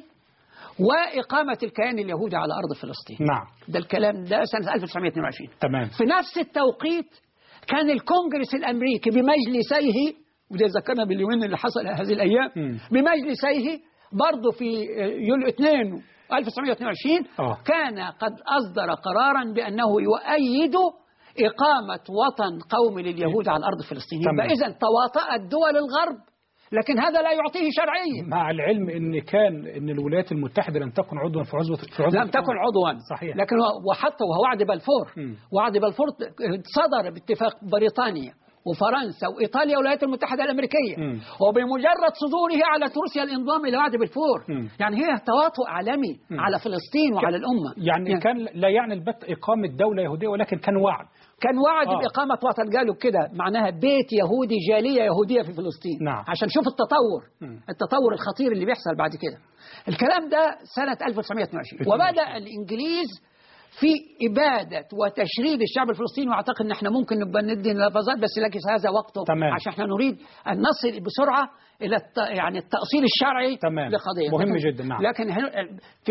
وإقامة الكيان اليهودي على أرض فلسطين. نعم. ده الكلام ده سنة 1922. تمام. في نفس التوقيت كان الكونغرس الأمريكي بمجلسيه وده ذكرنا باليومين اللي حصل هذه الأيام بمجلسيه برضه في يوليو 2 1922 كان قد أصدر قرارا بأنه يؤيد إقامة وطن قومي لليهود على أرض فلسطين. يبقى إذن تواطأت دول الغرب لكن هذا لا يعطيه شرعية. مع العلم ان الولايات المتحدة لم تكن عضوا في عضو لم تكن عضوا. صحيح. لكن وحتى وهو وعد بلفور. وعد بلفور صدر باتفاق بريطانيا وفرنسا وإيطاليا والولايات المتحدة الأمريكية وبمجرد صدوره على روسيا الانضمام إلى وعد بلفور. يعني هي تواطؤ عالمي على فلسطين وعلى الأمة. يعني كان لا يعني البت إقامة دولة يهودية ولكن كان وعد بإقامة وطن قالوا كده معناها بيت يهودي جالية يهودية في فلسطين. نعم. عشان شوف التطور الخطير اللي بيحصل بعد كده. الكلام ده سنة 1922 وبدأ الإنجليز في إبادة وتشريد الشعب الفلسطيني واعتقد ان احنا ممكن نبقى ندي لفظات بس لكن هذا وقته. تمام. عشان احنا نريد ان نصل بسرعة الى يعني التأصيل الشرعي. تمام. لقضية مهم جدا. نعم. لكن في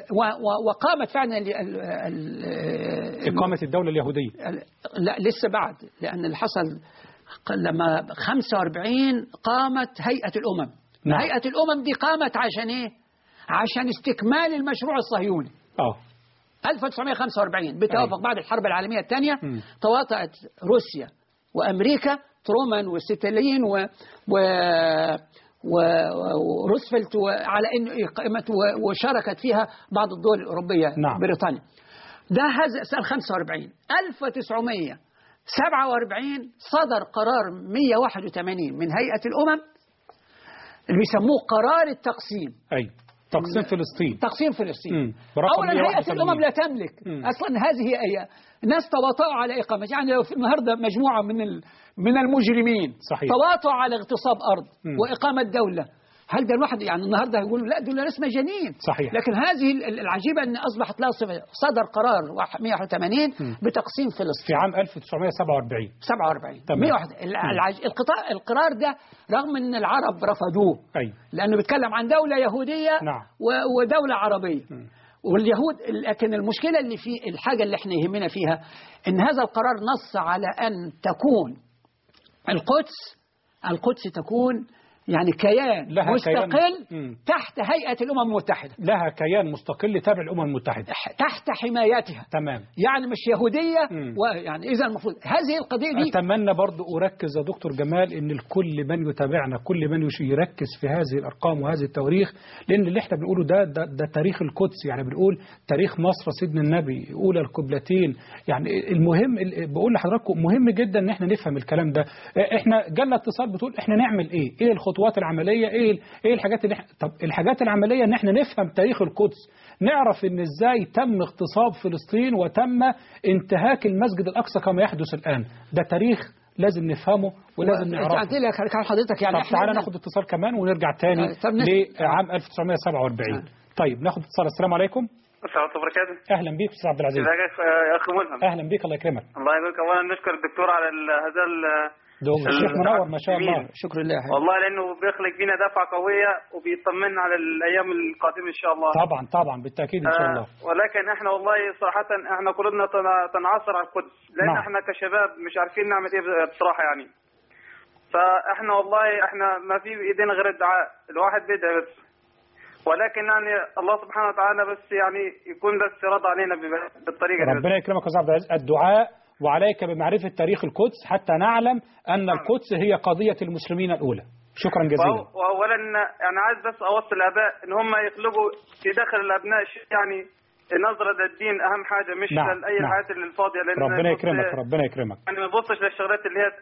وقامت فعلا إقامة الدولة اليهودية. لا لسه بعد لأن اللي حصل لما 45 قامت هيئة الأمم. نعم. هيئة الأمم دي قامت عشان ايه؟ عشان استكمال المشروع الصهيوني. 1945 بتوافق بعد الحرب العالمية الثانية تواطأت روسيا وأمريكا ترومان وستالين وروزفلت على إن إقامة وشاركت فيها بعض الدول الأوروبية. نعم. بريطانيا. ده هذا سنة 45. 1947 صدر قرار 181 من هيئة الأمم اللي بيسموه قرار التقسيم. أي تقسيم فلسطين. تقسيم فلسطين. أولا هيئة الأمم لا تملك أصلا هذه هي ناس تواطؤوا على إقامة، يعني لو في النهارده مجموعة من المجرمين صحيح. تواطؤوا على اغتصاب أرض وإقامة دولة، هل ده الواحد يعني النهارده يقولوا لا دول ناس مجانين؟ صحيح. لكن هذه العجيبة أن أصبحت لها صفة. صدر قرار 181 بتقسيم فلسطين في عام 1947. 101. القرار ده رغم أن العرب رفضوه لأنه بيتكلم عن دولة يهودية ودولة عربية واليهود. لكن المشكلة اللي في الحاجة اللي احنا يهمنا فيها أن هذا القرار نص على أن تكون القدس تكون يعني كيان مستقل تحت هيئة الأمم المتحدة، لها كيان مستقل تابع الأمم المتحدة تحت حمايتها. تمام. يعني مش يهودية ويعني إذا المفروض هذه القضية دي. أتمنى برضو أركز يا دكتور جمال إن الكل من يتابعنا كل من يركز في هذه الأرقام وهذه التواريخ، لأن اللي احنا بنقوله ده تاريخ القدس، يعني بنقول تاريخ مصر سيدنا النبي أولى القبلتين. يعني المهم بقول لحضراتكم مهم جدا إن احنا نفهم الكلام ده. احنا جالنا اتصال بتقول احنا نعمل إيه الخطوات العملية، ايه الحاجات اللي طب الحاجات العملية ان احنا نفهم تاريخ القدس، نعرف ان ازاي تم اغتصاب فلسطين وتم انتهاك المسجد الاقصى كما يحدث الان. ده تاريخ لازم نفهمه ولازم نعرفه. حضرتك يعني طب تعالى ناخد اتصال كمان ونرجع تاني لعام 1947. طيب ناخد اتصال. السلام عليكم. السلام عليكم وبركاته. اهلا بيك استاذ عبد العزيز. ازيك يا اخي ملهم. اهلا بيك الله يكرمك. الله يبارك. اولا نشكر الدكتور على هذا الشيخ منور ما شاء الله. شكرا لله والله لانه بيخلق فينا دفعه قويه وبيطمنا على الايام القادمه ان شاء الله. طبعا بالتاكيد ان شاء الله. ولكن احنا والله صراحه احنا قلوبنا تنعصر على القدس لان احنا كشباب مش عارفين نعمل ايه بصراحه يعني. فاحنا والله احنا ما في بايدينا غير الدعاء، الواحد بيدعي بس، ولكن يعني الله سبحانه وتعالى بس يعني يكون بس راضي علينا بالطريقه دي. ربنا يكرمك يا استاذ عبد العزيز. الدعاء وعليك بمعرفة تاريخ القدس حتى نعلم أن القدس هي قضية المسلمين الأولى. شكرا جزيلا. وأولا يعني عايز بس أوصي الآباء إن هم يخلقوا في داخل الأبناء يعني نظرة للدين أهم حاجة، مش لأي الحاجات اللي الفاضية. ربنا يكرمك. يعني ما تبصش للشغلات اللي هي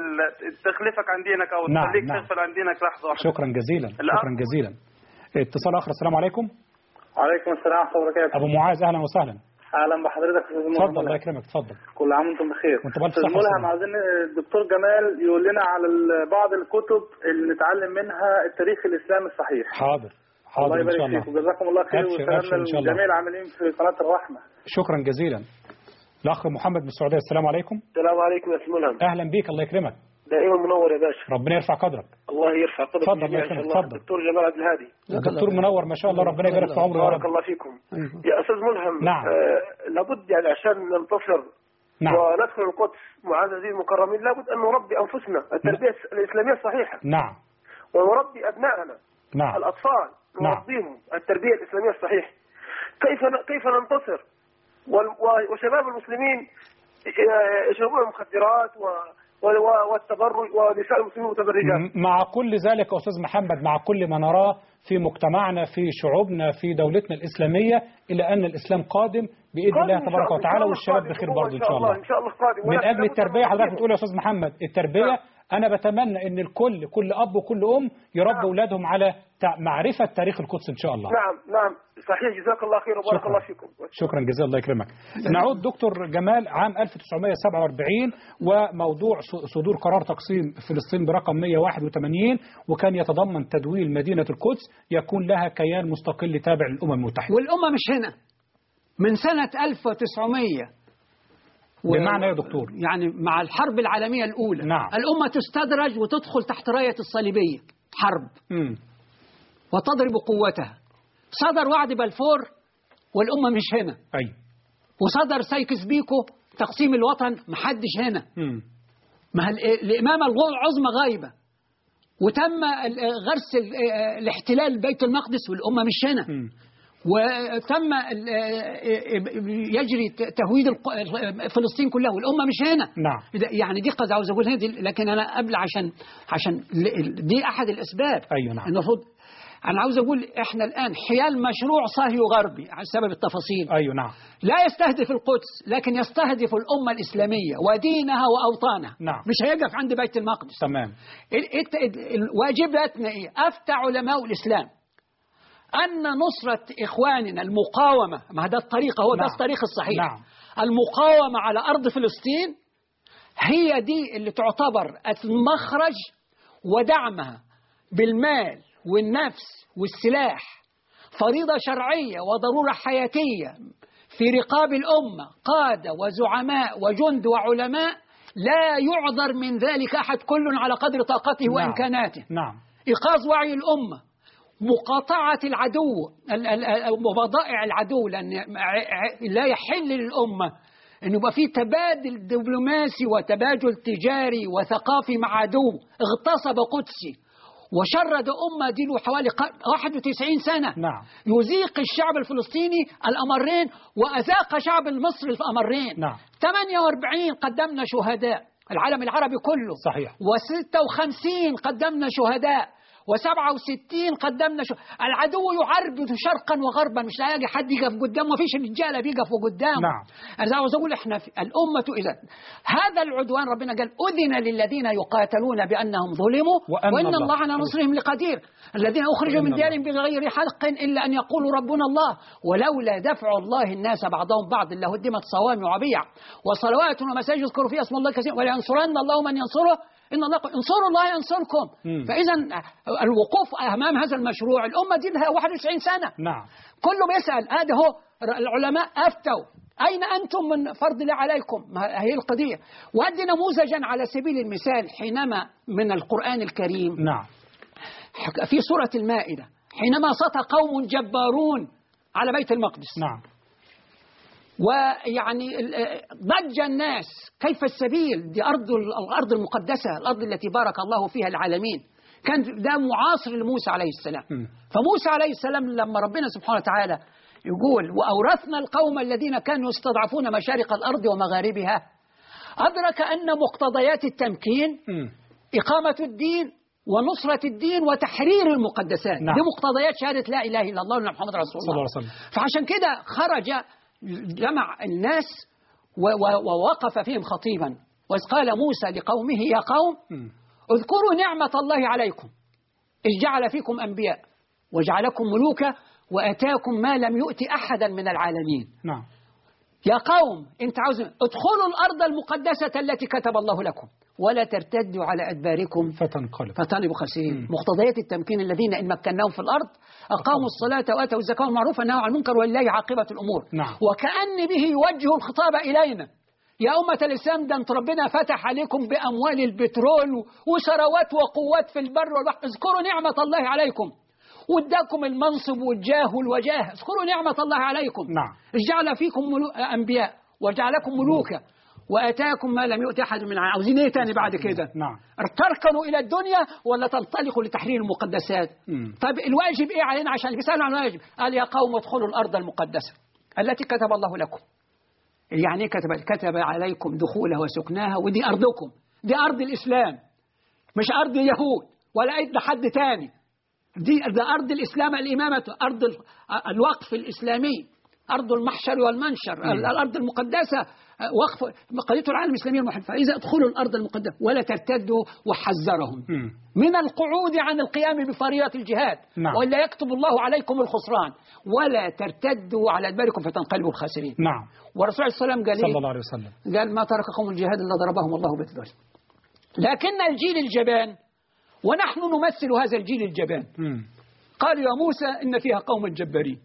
تخلفك عن دينك أو تخليك تغفل عن دينك لحظة واحدة. شكرا جزيلا. اتصال آخر. السلام عليكم. وعليكم السلام ورحمة الله وبركاته. أبو معاذ أهلا وسهلا. اهلا بحضرتك. اتفضل الله يكرمك. اتفضل. كل عام وانتم بخير. وانت بالف صحه وسلامه. عايزين الدكتور جمال يقول لنا على بعض الكتب اللي نتعلم منها التاريخ الاسلامي الصحيح. حاضر الله يبارك ان شاء الله. فيك وجزاكم الله خير وسلامنا للجميع العاملين في قناه الرحمه. شكرا جزيلا. الاخ محمد من السعوديه. السلام عليكم. السلام عليكم يا سمولهم. اهلا بيك الله يكرمك. دائما منور يا باشا. ربنا يرفع قدرك. الله يرفع قدرك. اتفضل الله يكرمك. اتفضل. الدكتور جمال عبد الهادي. الدكتور منور ما شاء الله ربنا يبارك في عمره. بارك الله فيكم. يا استاذ ملهم. نعم. لابد يعني عشان ننتصر وندخل القدس معززين المكرمين لابد ان نربي انفسنا التربيه الاسلاميه الصحيحه. نعم. ونربي ابنائنا. نعم. الاطفال نربيهم التربيه الاسلاميه الصحيحه. كيف ننتصر وشباب المسلمين يشربون المخدرات والتبرج ونساء المسلمين متبرجات. مع كل ذلك يا أستاذ محمد مع كل ما نراه في مجتمعنا في شعوبنا في دولتنا الإسلامية إلى أن الإسلام قادم بإذن الله تبارك وتعالى والشباب بخير برضه إن شاء الله. قادم. من أجل التربية حضرتك بتقول يا أستاذ محمد التربية أنا بتمنى أن كل أب وكل أم يربوا أولادهم على معرفة تاريخ القدس إن شاء الله. نعم صحيح. جزاك الله خير وبارك الله فيكم. شكرا جزيلا الله يكرمك. نعود دكتور جمال عام 1947 وموضوع صدور قرار تقسيم فلسطين برقم 181 وكان يتضمن تدويل مدينة القدس يكون لها كيان مستقل تابع للأمم المتحدة. والأمة مش هنا من سنة 1900 بمعنى يا دكتور يعني مع الحرب العالمية الأولى. نعم. الأمة تستدرج وتدخل تحت راية الصليبية حرب وتضرب قوتها. صدر وعد بلفور والأمة مش هنا. وصدر سايكس بيكو تقسيم الوطن محدش هنا. ما الإمامة العظمى غايبة وتم غرس الاحتلال بيت المقدس والأمة مش هنا. وتم يجري تهويد فلسطين كلها والأمة مش هنا. نعم. يعني دي قد عاوز أقول هذه لكن أنا قبل عشان دي أحد الأسباب. أيوة نعم. المفروض أنا عاوز أقول إحنا الآن حيال مشروع صهيوني غربي عن سبب التفاصيل. أيوة نعم. لا يستهدف القدس لكن يستهدف الأمة الإسلامية ودينها وأوطانها. نعم. مش هيقف عند بيت المقدس. تمام. واجباتنا إيه؟ أفتى علماء الإسلام أن نصرة إخواننا المقاومة، ما هذا الطريقة هو ده الطريق الصحيح. نعم. المقاومة على أرض فلسطين هي دي اللي تعتبر المخرج، ودعمها بالمال والنفس والسلاح فريضة شرعية وضرورة حياتية في رقاب الأمة، قادة وزعماء وجند وعلماء لا يعذر من ذلك أحد، كل على قدر طاقته وإمكاناته. نعم. إيقاظ وعي الأمة، مقاطعة العدو وبضائع العدو، لأن لا يحل للأمة أن يبقى في تبادل دبلوماسي وتبادل تجاري وثقافي مع عدو اغتصب قدسي وشرد أمة دينه حوالي 91 سنة. نعم. يزيق الشعب الفلسطيني الأمرين وأذاق شعب المصري الأمرين. نعم. 48 قدمنا شهداء، العالم العربي كله. صحيح. و56 قدمنا شهداء، و67 قدمنا العدو يعربد شرقا وغربا، مش لاقي حد يقف قدامه، ما فيش رجاله بيقفوا قدامه. نعم. انا عاوز اقول احنا الامه اذا هذا العدوان ربنا قال اذن للذين يقاتلون بانهم ظلموا وان الله على نصرهم لقدير، الذين اخرجوا من ديارهم بغير حق الا ان يقولوا ربنا الله ولولا دفع الله الناس بعضهم بعض لهدمت صوامع وبيع وصلوات ومساجد يذكر فيها اسم الله كثيرا ولينصرن الله من ينصره إن الله انصروا الله ينصركم. فإذا الوقوف أمام هذا المشروع الأمة دي لها 91 سنة. نعم. كله بيسأل هذا هو العلماء أفتوا أين أنتم من فرض الله عليكم؟ هي القضية. وأدي نموذجا على سبيل المثال حينما من القرآن الكريم. نعم. في سورة المائدة حينما سطى قوم جبارون على بيت المقدس. نعم. ويعني ضج الناس كيف السبيل، دي الأرض المقدسة، الأرض التي بارك الله فيها العالمين. كان ده معاصر لموسى عليه السلام. فموسى عليه السلام لما ربنا سبحانه وتعالى يقول وأورثنا القوم الذين كانوا يستضعفون مشارق الأرض ومغاربها، أدرك أن مقتضيات التمكين إقامة الدين ونصرة الدين وتحرير المقدسات. نعم. دي مقتضيات شهادة لا إله إلا الله وأن محمد رسول الله صلى الله عليه وسلم. فعشان كده خرج جمع الناس ووقف فيهم خطيبا، وإذ قال موسى لقومه يا قوم اذكروا نعمة الله عليكم إذ جعل فيكم أنبياء وجعلكم ملوكا وأتاكم ما لم يؤت أحدا من العالمين. نعم. يا قوم انت عاوزين ادخلوا الأرض المقدسة التي كتب الله لكم ولا ترتدوا على أدباركم فتنقلبوا خاسرين. مقتضيات التمكين الذين إن مكناهم في الأرض أقاموا الصلاة وآتوا الزكاة والمعروف والنهي عن المنكر ولله عاقبة الأمور. نعم. وكأن به يوجه الخطاب إلينا يا أمة الإسلام، ده ربنا فتح عليكم بأموال البترول وثروات وقوات في البر والبحر، اذكروا نعمة الله عليكم واداكم المنصب والجاه والوجاه، اذكروا نعمة الله عليكم. نعم. جعل فيكم أنبياء وجعلكم ملوكا وآتاكم ما لم يؤت أحد من عاوزين ايه تاني بعد كده؟ نعم. تركنوا إلى الدنيا ولا تنطلقوا لتحرير المقدسات؟ طيب الواجب ايه علينا عشان بيسألوا عن الواجب؟ قال يا قوم ادخلوا الأرض المقدسة التي كتب الله لكم. يعني كتب عليكم دخولها وسكناها، ودي أرضكم، دي أرض الإسلام مش أرض يهود ولا أي حد تاني، دي أرض الإسلام، الإمامة، أرض الوقف الإسلامي، أرض المحشر والمنشر، الأرض المقدسة، وقف قضية العالم الإسلامي المحدث. فإذا ادخلوا الأرض المقدسة ولا ترتدوا، وحذرهم من القعود عن القيام بفريضة الجهاد. نعم. وإلا يكتب الله عليكم الخسران ولا ترتدوا على أدباركم فتنقلبوا الخاسرين. نعم. والرسول صلى الله عليه وسلم قال صلى الله عليه وسلم قال ما ترك قوم الجهاد إلا ضربهم الله بالذل. لكن الجيل الجبان ونحن نمثل هذا الجيل الجبان قال يا موسى إن فيها قوم جبارين،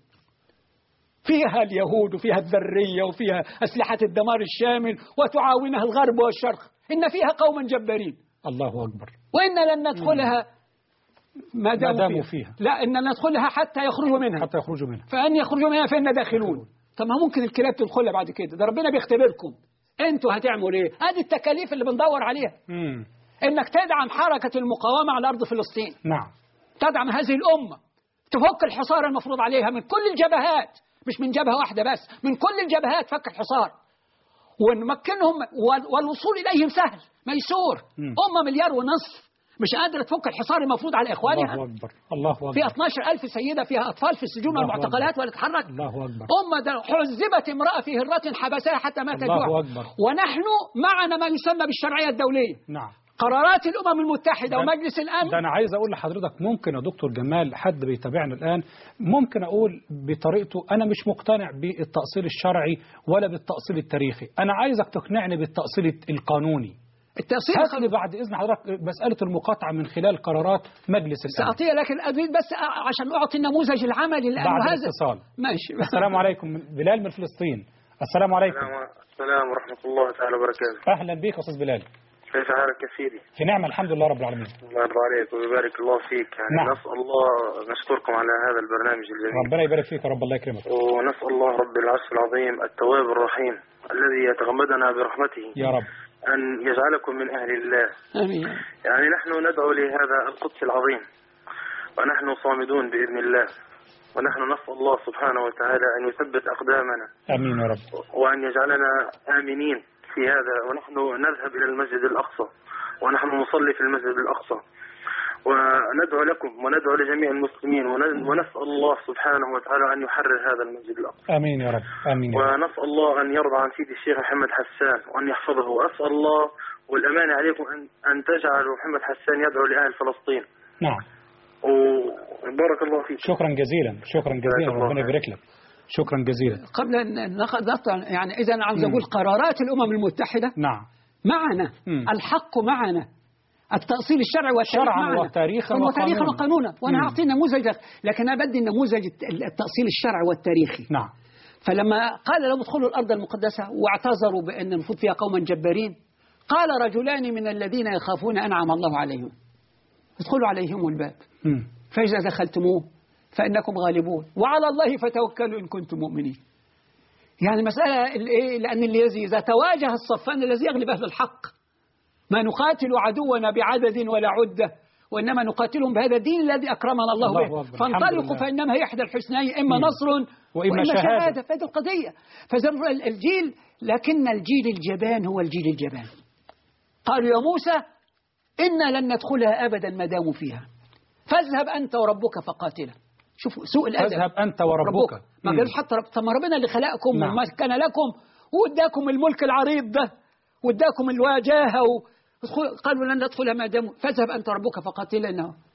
فيها اليهود وفيها الذرية وفيها أسلحة الدمار الشامل وتعاونها الغرب والشرق، إن فيها قوما جبارين. الله أكبر. وإن لن ندخلها ما داموا فيها. لا إن ندخلها حتى يخرجوا منها. فأن يخرجوا منها فإن داخلون. طب ما ممكن الكلاب تدخلها بعد كده، ده ربنا بيختبركم أنتوا هتعملوا إيه؟ هذه التكاليف اللي بندور عليها. إنك تدعم حركة المقاومة على أرض فلسطين. نعم. تدعم هذه الأمة، تفك الحصار المفروض عليها من كل الجبهات، مش من جبهة واحدة بس، من كل الجبهات فك الحصار ونمكنهم، والوصول إليهم سهل ميسور. 1.5 مليار مش قادرة تفك الحصار المفروض على إخوانها. الله أكبر الله أكبر. فيها 12,000 سيدة فيها أطفال في السجون والمعتقلات ولا تتحرك. الله أكبر. حزبت امرأة في هرة حبسها حتى مات جوع. الله أكبر. ونحن معنا ما يسمى بالشرعية الدولية. نعم. قرارات الأمم المتحدة ومجلس الأمن. ده أنا عايز أقول لحضرتك، ممكن يا دكتور جمال حد بيتابعنا الآن ممكن أقول بطريقته أنا مش مقتنع بالتأصيل الشرعي ولا بالتأصيل التاريخي، أنا عايزك تقنعني بالتأصيل القانوني. التأصيل القانوني بعد إذن حضرتك مسألة المقاطعة من خلال قرارات مجلس الأمن. سأعطيها لكن أريد بس عشان أعطي النموذج العملي بعد هذا الاتصال. ماشي. السلام عليكم. بلال من فلسطين. السلام عليكم. السلام ورحمة الله تعالى وبركاته. أهلا بك يا أستاذ بلال. كيف حالك يا سيدي؟ في نعمة الحمد لله رب العالمين. الله يرضى عليك ويبارك الله فيك. يعني نعم. نسأل الله نشكركم على هذا البرنامج الجميل. ربنا يبارك فيك يا رب، الله يكرمك. ونسأل الله رب العرش العظيم التواب الرحيم الذي يتغمدنا برحمته يا رب أن يجعلكم من أهل الله. آمين. يعني نحن ندعو لهذا القدس العظيم ونحن صامدون بإذن الله، ونحن نسأل الله سبحانه وتعالى أن يثبت أقدامنا. آمين يا رب. وأن يجعلنا آمنين في هذا، ونحن نذهب إلى المسجد الأقصى ونحن نصلي في المسجد الأقصى، وندعو لكم وندعو لجميع المسلمين، ونسأل الله سبحانه وتعالى أن يحرر هذا المسجد الأقصى. آمين يا رب. آمين يا رب. ونسأل الله أن يرضى عن سيدي الشيخ محمد حسان وأن يحفظه، وأسأل الله والأمانة عليكم أن تجعلوا محمد حسان يدعو لأهل فلسطين. نعم. وبارك الله فيك. شكرا جزيلا. شكرا جزيلا. ربنا يبارك لك. شكرا جزيلا. قبل أن نقطع يعني إذا أنا عاوز أقول قرارات الأمم المتحدة نعم معنا. الحق معنا، التأصيل الشرعي والتاريخ معنا، وتاريخا وقانونا. وأنا أعطي نموذج، لكن أنا بدي النموذج التأصيل الشرعي والتاريخي. نعم. فلما قال لهم ادخلوا الأرض المقدسة واعتذروا بأن المفروض فيها قوما جبارين، قال رجلان من الذين يخافون أنعم الله عليهم ادخلوا عليهم الباب فإذا دخلتموه فإنكم غالبون وعلى الله فتوكلوا إن كنتم مؤمنين. يعني مسألة لأن الذي إذا تواجه الصفان الذي يغلب أهل الحق. ما نقاتل عدونا بعدد ولا عدة، وإنما نقاتلهم بهذا الدين الذي أكرمنا الله به. فانطلقوا فإنما هي إحدى الحسنين، إما نصر وإما شهادة. فهذه القضية. الجيل، لكن الجيل الجبان هو الجيل الجبان. قالوا يا موسى إنا لن ندخلها أبدا ما داموا فيها، فاذهب أنت وربك فقاتلا. شوفوا سوء الأدب. اذهب أنت وربك. ما قالوش حتى ربنا اللي خلقكم وما كان لكم واداكم الملك العريض ده واداكم الواجهة قالوا لن ندخلها ما داموا، فاذهب أنت وربك فقاتلا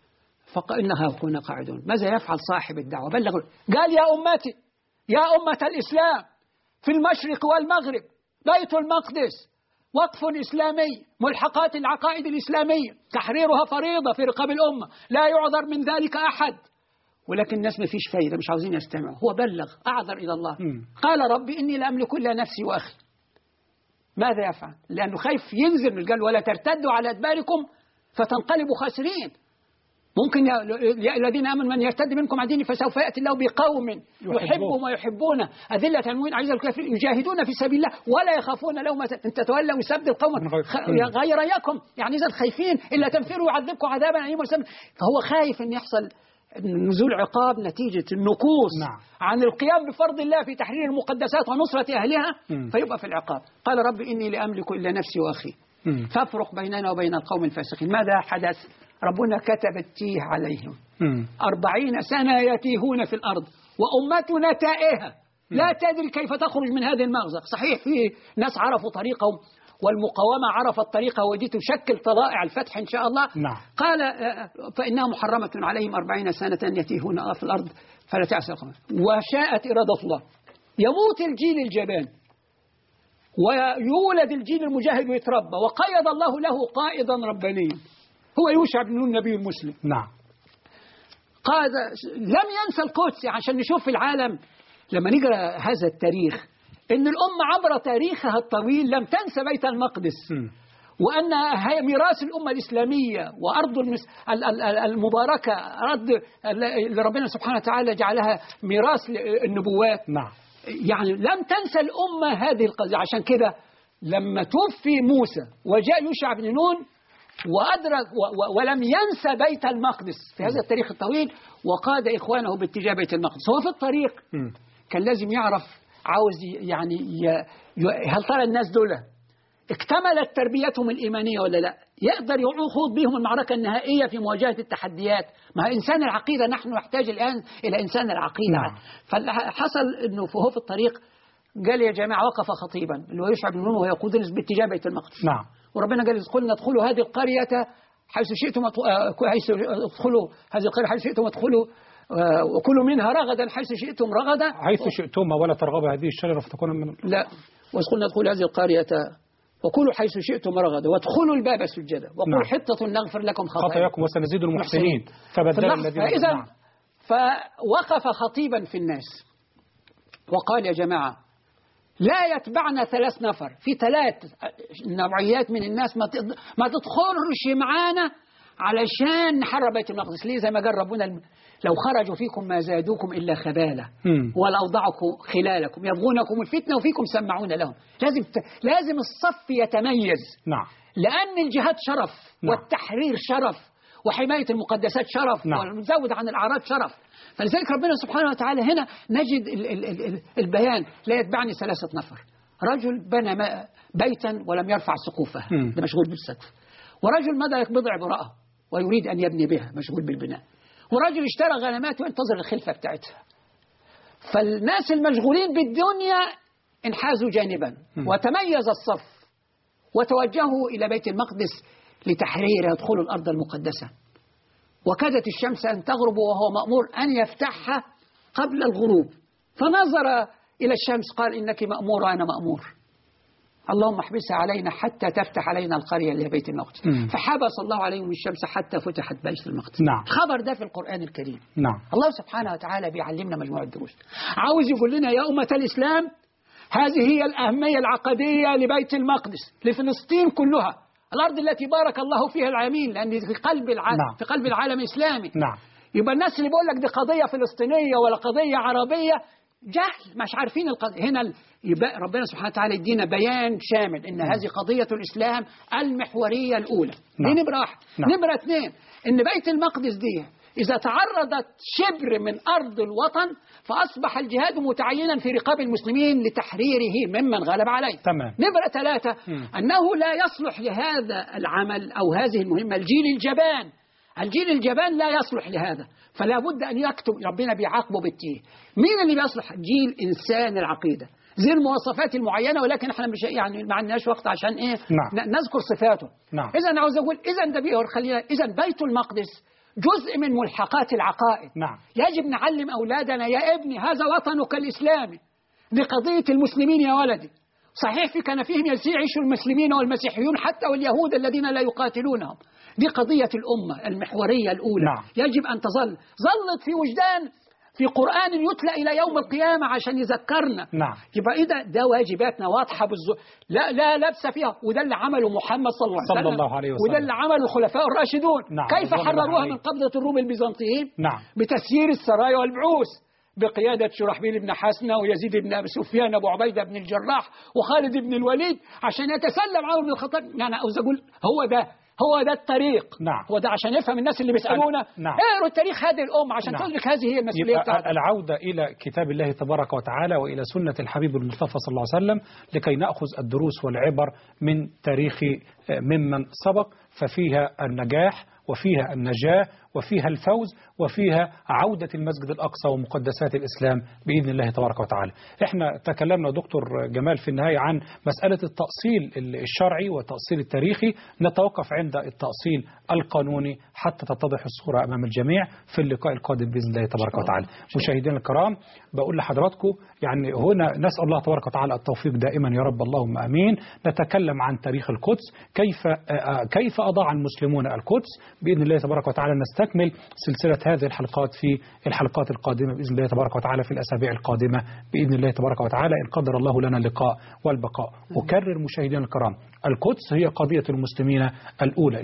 إنها كنا قاعدون. ماذا يفعل صاحب الدعوة؟ بلغ. قال يا أمتي، يا أمة الإسلام، في المشرق والمغرب بيت المقدس وقف إسلامي، ملحقات العقائد الإسلامية تحريرها فريضة في رقاب الأمة، لا يعذر من ذلك أحد. ولكن الناس ما فيش فايدة، مش عاوزين يستمعوا. هو بلغ، أعذر إلى الله. قال ربي إني لا أملك إلا نفسي وأخي. ماذا يفعل؟ لأنه خايف ينزل، قال ولا ترتدوا على أدباركم فتنقلبوا خاسرين. ممكن يا الذين آمنوا من يرتد منكم عن دينه فسوف يأتي الله بقوم يحبهم ويحبونه أذلة على المؤمنين عزيزة الكافرين يجاهدون في سبيل الله ولا يخافون لومة إن تتولوا يستبدل قوما غيركم. يعني إذا خايفين إلا تنفروا يعذبكم عذابا أليما. فهو خايف أن يحصل نزول عقاب نتيجة النكوص عن القيام بفرض الله في تحرير المقدسات ونصرة أهلها، فيبقى في العقاب. قال ربي إني لأملك إلا نفسي وأخي فافرق بيننا وبين القوم الفاسقين. ماذا حدث؟ ربنا كتب التيه عليهم 40 سنة يتيهون في الأرض وأمتنا تائهة لا تدري كيف تخرج من هذه المأزق. صحيح في ناس عرفوا طريقهم والمقاومة عرفت طريقها ودي تشكل طلائع الفتح إن شاء الله. قال فإنها محرمة عليهم 40 سنة يتيهون في الأرض فلا تعسى القوم. وشاءت إرادة الله يموت الجيل الجبان ويولد الجيل المجاهد ويتربى، وقيد الله له قائدا ربانيا هو يوشع بن نون النبي المسلم. قال لم ينسى القدس. عشان نشوف في العالم لما نقرأ هذا التاريخ إن الأمة عبر تاريخها الطويل لم تنسى بيت المقدس، وأن هي ميراث الأمة الإسلامية وأرض المباركة، أرض اللي ربنا سبحانه وتعالى جعلها ميراث النبوات. يعني لم تنسى الأمة هذه القضية. عشان كده لما توفي موسى وجاء يوشع بن نون وأدرك ولم ينسى بيت المقدس في هذا التاريخ الطويل وقاد إخوانه باتجاه بيت المقدس. هو في الطريق كان لازم يعرف عاوز يعني هل ترى الناس دول اكتملت تربيتهم الإيمانية ولا لا؟ يقدر يخوض بهم المعركة النهائية في مواجهة التحديات. ما إنسان العقيدة نحن نحتاج الآن إلى إنسان العقيدة. فحصل أنه هو في الطريق قال يا جماعة، وقف خطيبا اللي هو يشعب بن نون ويقود الناس باتجاه بيت المقدس. نعم. وربنا قال قلنا ادخلوا هذه القرية حيث شئتم، ادخلوا هذه القرية حيث شئتم ادخلوا وكلوا منها رغدا حيث شئتم رغدا حيث شئتم ولا ترغبوا هذه الشجرة فتكون من لا. وإذ قلنا ادخلوا هذه القرية وكلوا حيث شئتم رغدا وادخلوا الباب سجدا وقولوا حطة نغفر لكم خطاياكم وسنزيد المحسنين فبدل الذين فإذا فوقف خطيبا في الناس وقال يا جماعة لا يتبعنا 3 نفر، في 3 نوعيات من الناس ما تدخلش معانا علشان نحرر بيت المقدس. ليه؟ زي ما قال ربنا لو خرجوا فيكم ما زادوكم إلا خبالا ولأوضعكم خلالكم يبغونكم الفتنة وفيكم سمعون لهم. لازم الصف يتميز. نعم. لأن الجهاد شرف. نعم. والتحرير شرف وحماية المقدسات شرف. نعم. والمزود عن الأعراض شرف. فلذلك ربنا سبحانه وتعالى هنا نجد البيان لا يتبعني 3 نفر. رجل بنى بيتا ولم يرفع سقوفه، ده مشغول بالسقف. ورجل مضى يقبض عبراءه ويريد أن يبني بها، مشغول بالبناء. ورجل اشترى غنمات وينتظر الخلفة بتاعتها. فالناس المشغولين بالدنيا انحازوا جانبا وتميز الصف وتوجهوا إلى بيت المقدس لتحريره يدخلوا الأرض المقدسة. وكادت الشمس أن تغرب وهو مأمور أن يفتحها قبل الغروب، فنظر إلى الشمس قال إنك مأمور وأنا مأمور، اللهم احبسها علينا حتى تفتح علينا القرية اللي هي بيت المقدس. فحبس الله عليهم الشمس حتى فتحت بيت المقدس. نعم. خبر ده في القرآن الكريم. نعم. الله سبحانه وتعالى بيعلمنا مجموعة دروس، عاوز يقول لنا يا أمة الإسلام هذه هي الأهمية العقدية لبيت المقدس، لفلسطين كلها، الأرض التي بارك الله فيها العالمين، لأن في قلب العالم. نعم. في قلب العالم الإسلامي. نعم. يبقى الناس اللي بيقول لك دي قضية فلسطينية ولا قضية عربية جهل، مش عارفين القضية. هنا يبقى ربنا سبحانه وتعالى يدينا بيان شامل إن هذه قضية الإسلام المحورية الأولى. دي نمرة 1. نمرة 2 إن بيت المقدس دي إذا تعرضت شبر من أرض الوطن فأصبح الجهاد متعينا في رقاب المسلمين لتحريره ممن غلب عليه. تمام. نمرة 3 أنه لا يصلح لهذا العمل أو هذه المهمة الجيل الجبان. الجيل الجبان لا يصلح لهذا، فلا بد أن يكتب. ربنا بيعاقبه بالتيه. مين اللي بيصلح؟ جيل إنسان العقيدة زي المواصفات المعينة، ولكن احنا مش يعني ما عندناش وقت عشان ايه نذكر صفاته. نعم. إذا أنا عاوز أقول إذا ده بيقول خلينا إذا بيت المقدس جزء من ملحقات العقائد. نعم. يجب نعلم أولادنا يا ابني هذا وطنك الإسلامي، دي قضية المسلمين يا ولدي. صحيح في كان فيهم يعيش المسلمين والمسيحيون حتى واليهود الذين لا يقاتلونهم، دي قضية الأمة المحورية الأولى. نعم. يجب أن ظلت في وجدان في قرآن يتلى إلى يوم القيامة عشان يذكرنا. نعم. يبقى إذا ده واجباتنا واضحة لا لبس فيها، وده اللي عمله محمد صلى الله عليه وسلم، وده اللي عمله الخلفاء الراشدون. نعم. كيف حرروها من قبضة الروم البيزنطيين؟ نعم. بتسيير السرايا والبعوث بقيادة شرحبيل بن حسنة ويزيد بن أبي سفيان أبو عبيدة بن الجراح وخالد بن الوليد عشان يتسلم عمر بن الخطاب. أنا عاوز أقول هو ده الطريق. نعم. هو ده عشان يفهم الناس اللي بيسألونا. نعم. اقروا التاريخ هذه الأمة عشان تدرك هذه هي المسؤولية بتاعتنا. العودة إلى كتاب الله تبارك وتعالى وإلى سنة الحبيب المصطفى صلى الله عليه وسلم لكي نأخذ الدروس والعبر من تاريخ ممن سبق، ففيها النجاح وفيها النجاة وفيها الفوز وفيها عودة المسجد الأقصى ومقدسات الإسلام بإذن الله تبارك وتعالى. احنا تكلمنا دكتور جمال في النهاية عن مسألة التأصيل الشرعي والتأصيل التاريخي، نتوقف عند التأصيل القانوني حتى تتضح الصورة أمام الجميع في اللقاء القادم بإذن الله تبارك وتعالى. مشاهدينا الكرام، بقول لحضراتكم يعني هنا نسأل الله تبارك وتعالى التوفيق دائما يا رب، اللهم أمين. نتكلم عن تاريخ القدس، كيف أضاع المسلمون القدس بإذن الله تبارك وتعالى. نستكمل سلسلة هذه الحلقات في الحلقات القادمة بإذن الله تبارك وتعالى في الأسابيع القادمة بإذن الله تبارك وتعالى إن قدر الله لنا اللقاء والبقاء. أكرر مشاهدينا الكرام، القدس هي قضية المسلمين الأولى،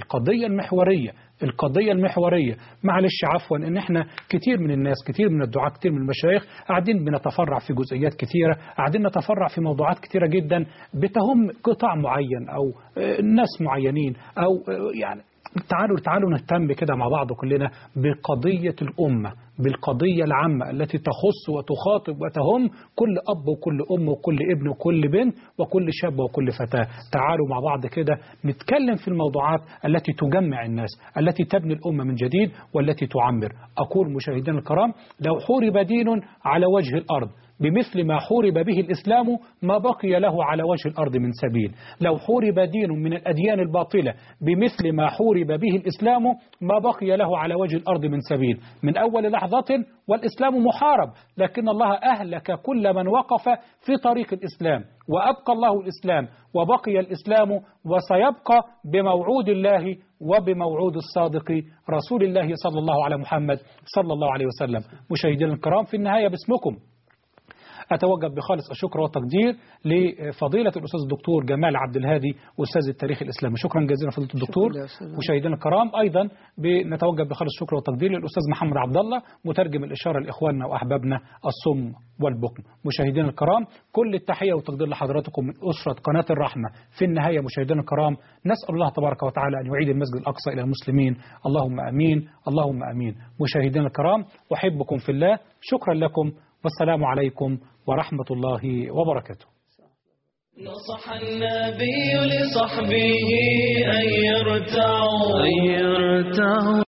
القضية المحورية. معلش عفوا إن إحنا كتير من الناس، كتير من الدعاة، كتير من المشايخ قاعدين بنتفرع في جزئيات كتيرة، قاعدين نتفرع في موضوعات كتيرة جدا بتهم قطاع معين أو ناس معينين أو يعني تعالوا نهتم كده مع بعض كلنا بقضية الأمة، بالقضية العامة التي تخص وتخاطب وتهم كل أب وكل أم وكل ابن وكل بنت وكل شاب وكل فتاة. تعالوا مع بعض كده نتكلم في الموضوعات التي تجمع الناس، التي تبني الأمة من جديد والتي تعمر. أقول مشاهدينا الكرام، لو حورب دين على وجه الأرض بمثل ما حورب به الإسلام ما بقي له على وجه الأرض من سبيل. لو حورب دين من الأديان الباطلة بمثل ما حورب به الإسلام ما بقي له على وجه الأرض من سبيل. من أول لحظة والإسلام محارب، لكن الله أهلك كل من وقف في طريق الإسلام، وأبقى الله الإسلام وبقي الإسلام، وسيبقى بموعود الله وبموعود الصادق رسول الله صلى الله على محمد صلى الله عليه وسلم. مشاهدينا الكرام، في النهاية باسمكم أتوجه بخالص الشكر والتقدير لفضيلة الأستاذ الدكتور جمال عبد الهادي أستاذ التاريخ الإسلامي. شكرا جزيلا فضيلة الدكتور. مشاهدينا الكرام، أيضا بنتوجه بخالص الشكر والتقدير للأستاذ محمد عبد الله مترجم الإشارة لإخواننا وأحبابنا الصم والبكم. مشاهدينا الكرام، كل التحية والتقدير لحضراتكم من أسرة قناة الرحمة. في النهاية مشاهدينا الكرام، نسأل الله تبارك وتعالى أن يعيد المسجد الأقصى إلى المسلمين، اللهم آمين اللهم آمين. مشاهدينا الكرام، أحبكم في الله، شكرا لكم، والسلام عليكم ورحمة الله وبركاته. نصح النبي لصحبه أن يرتعوا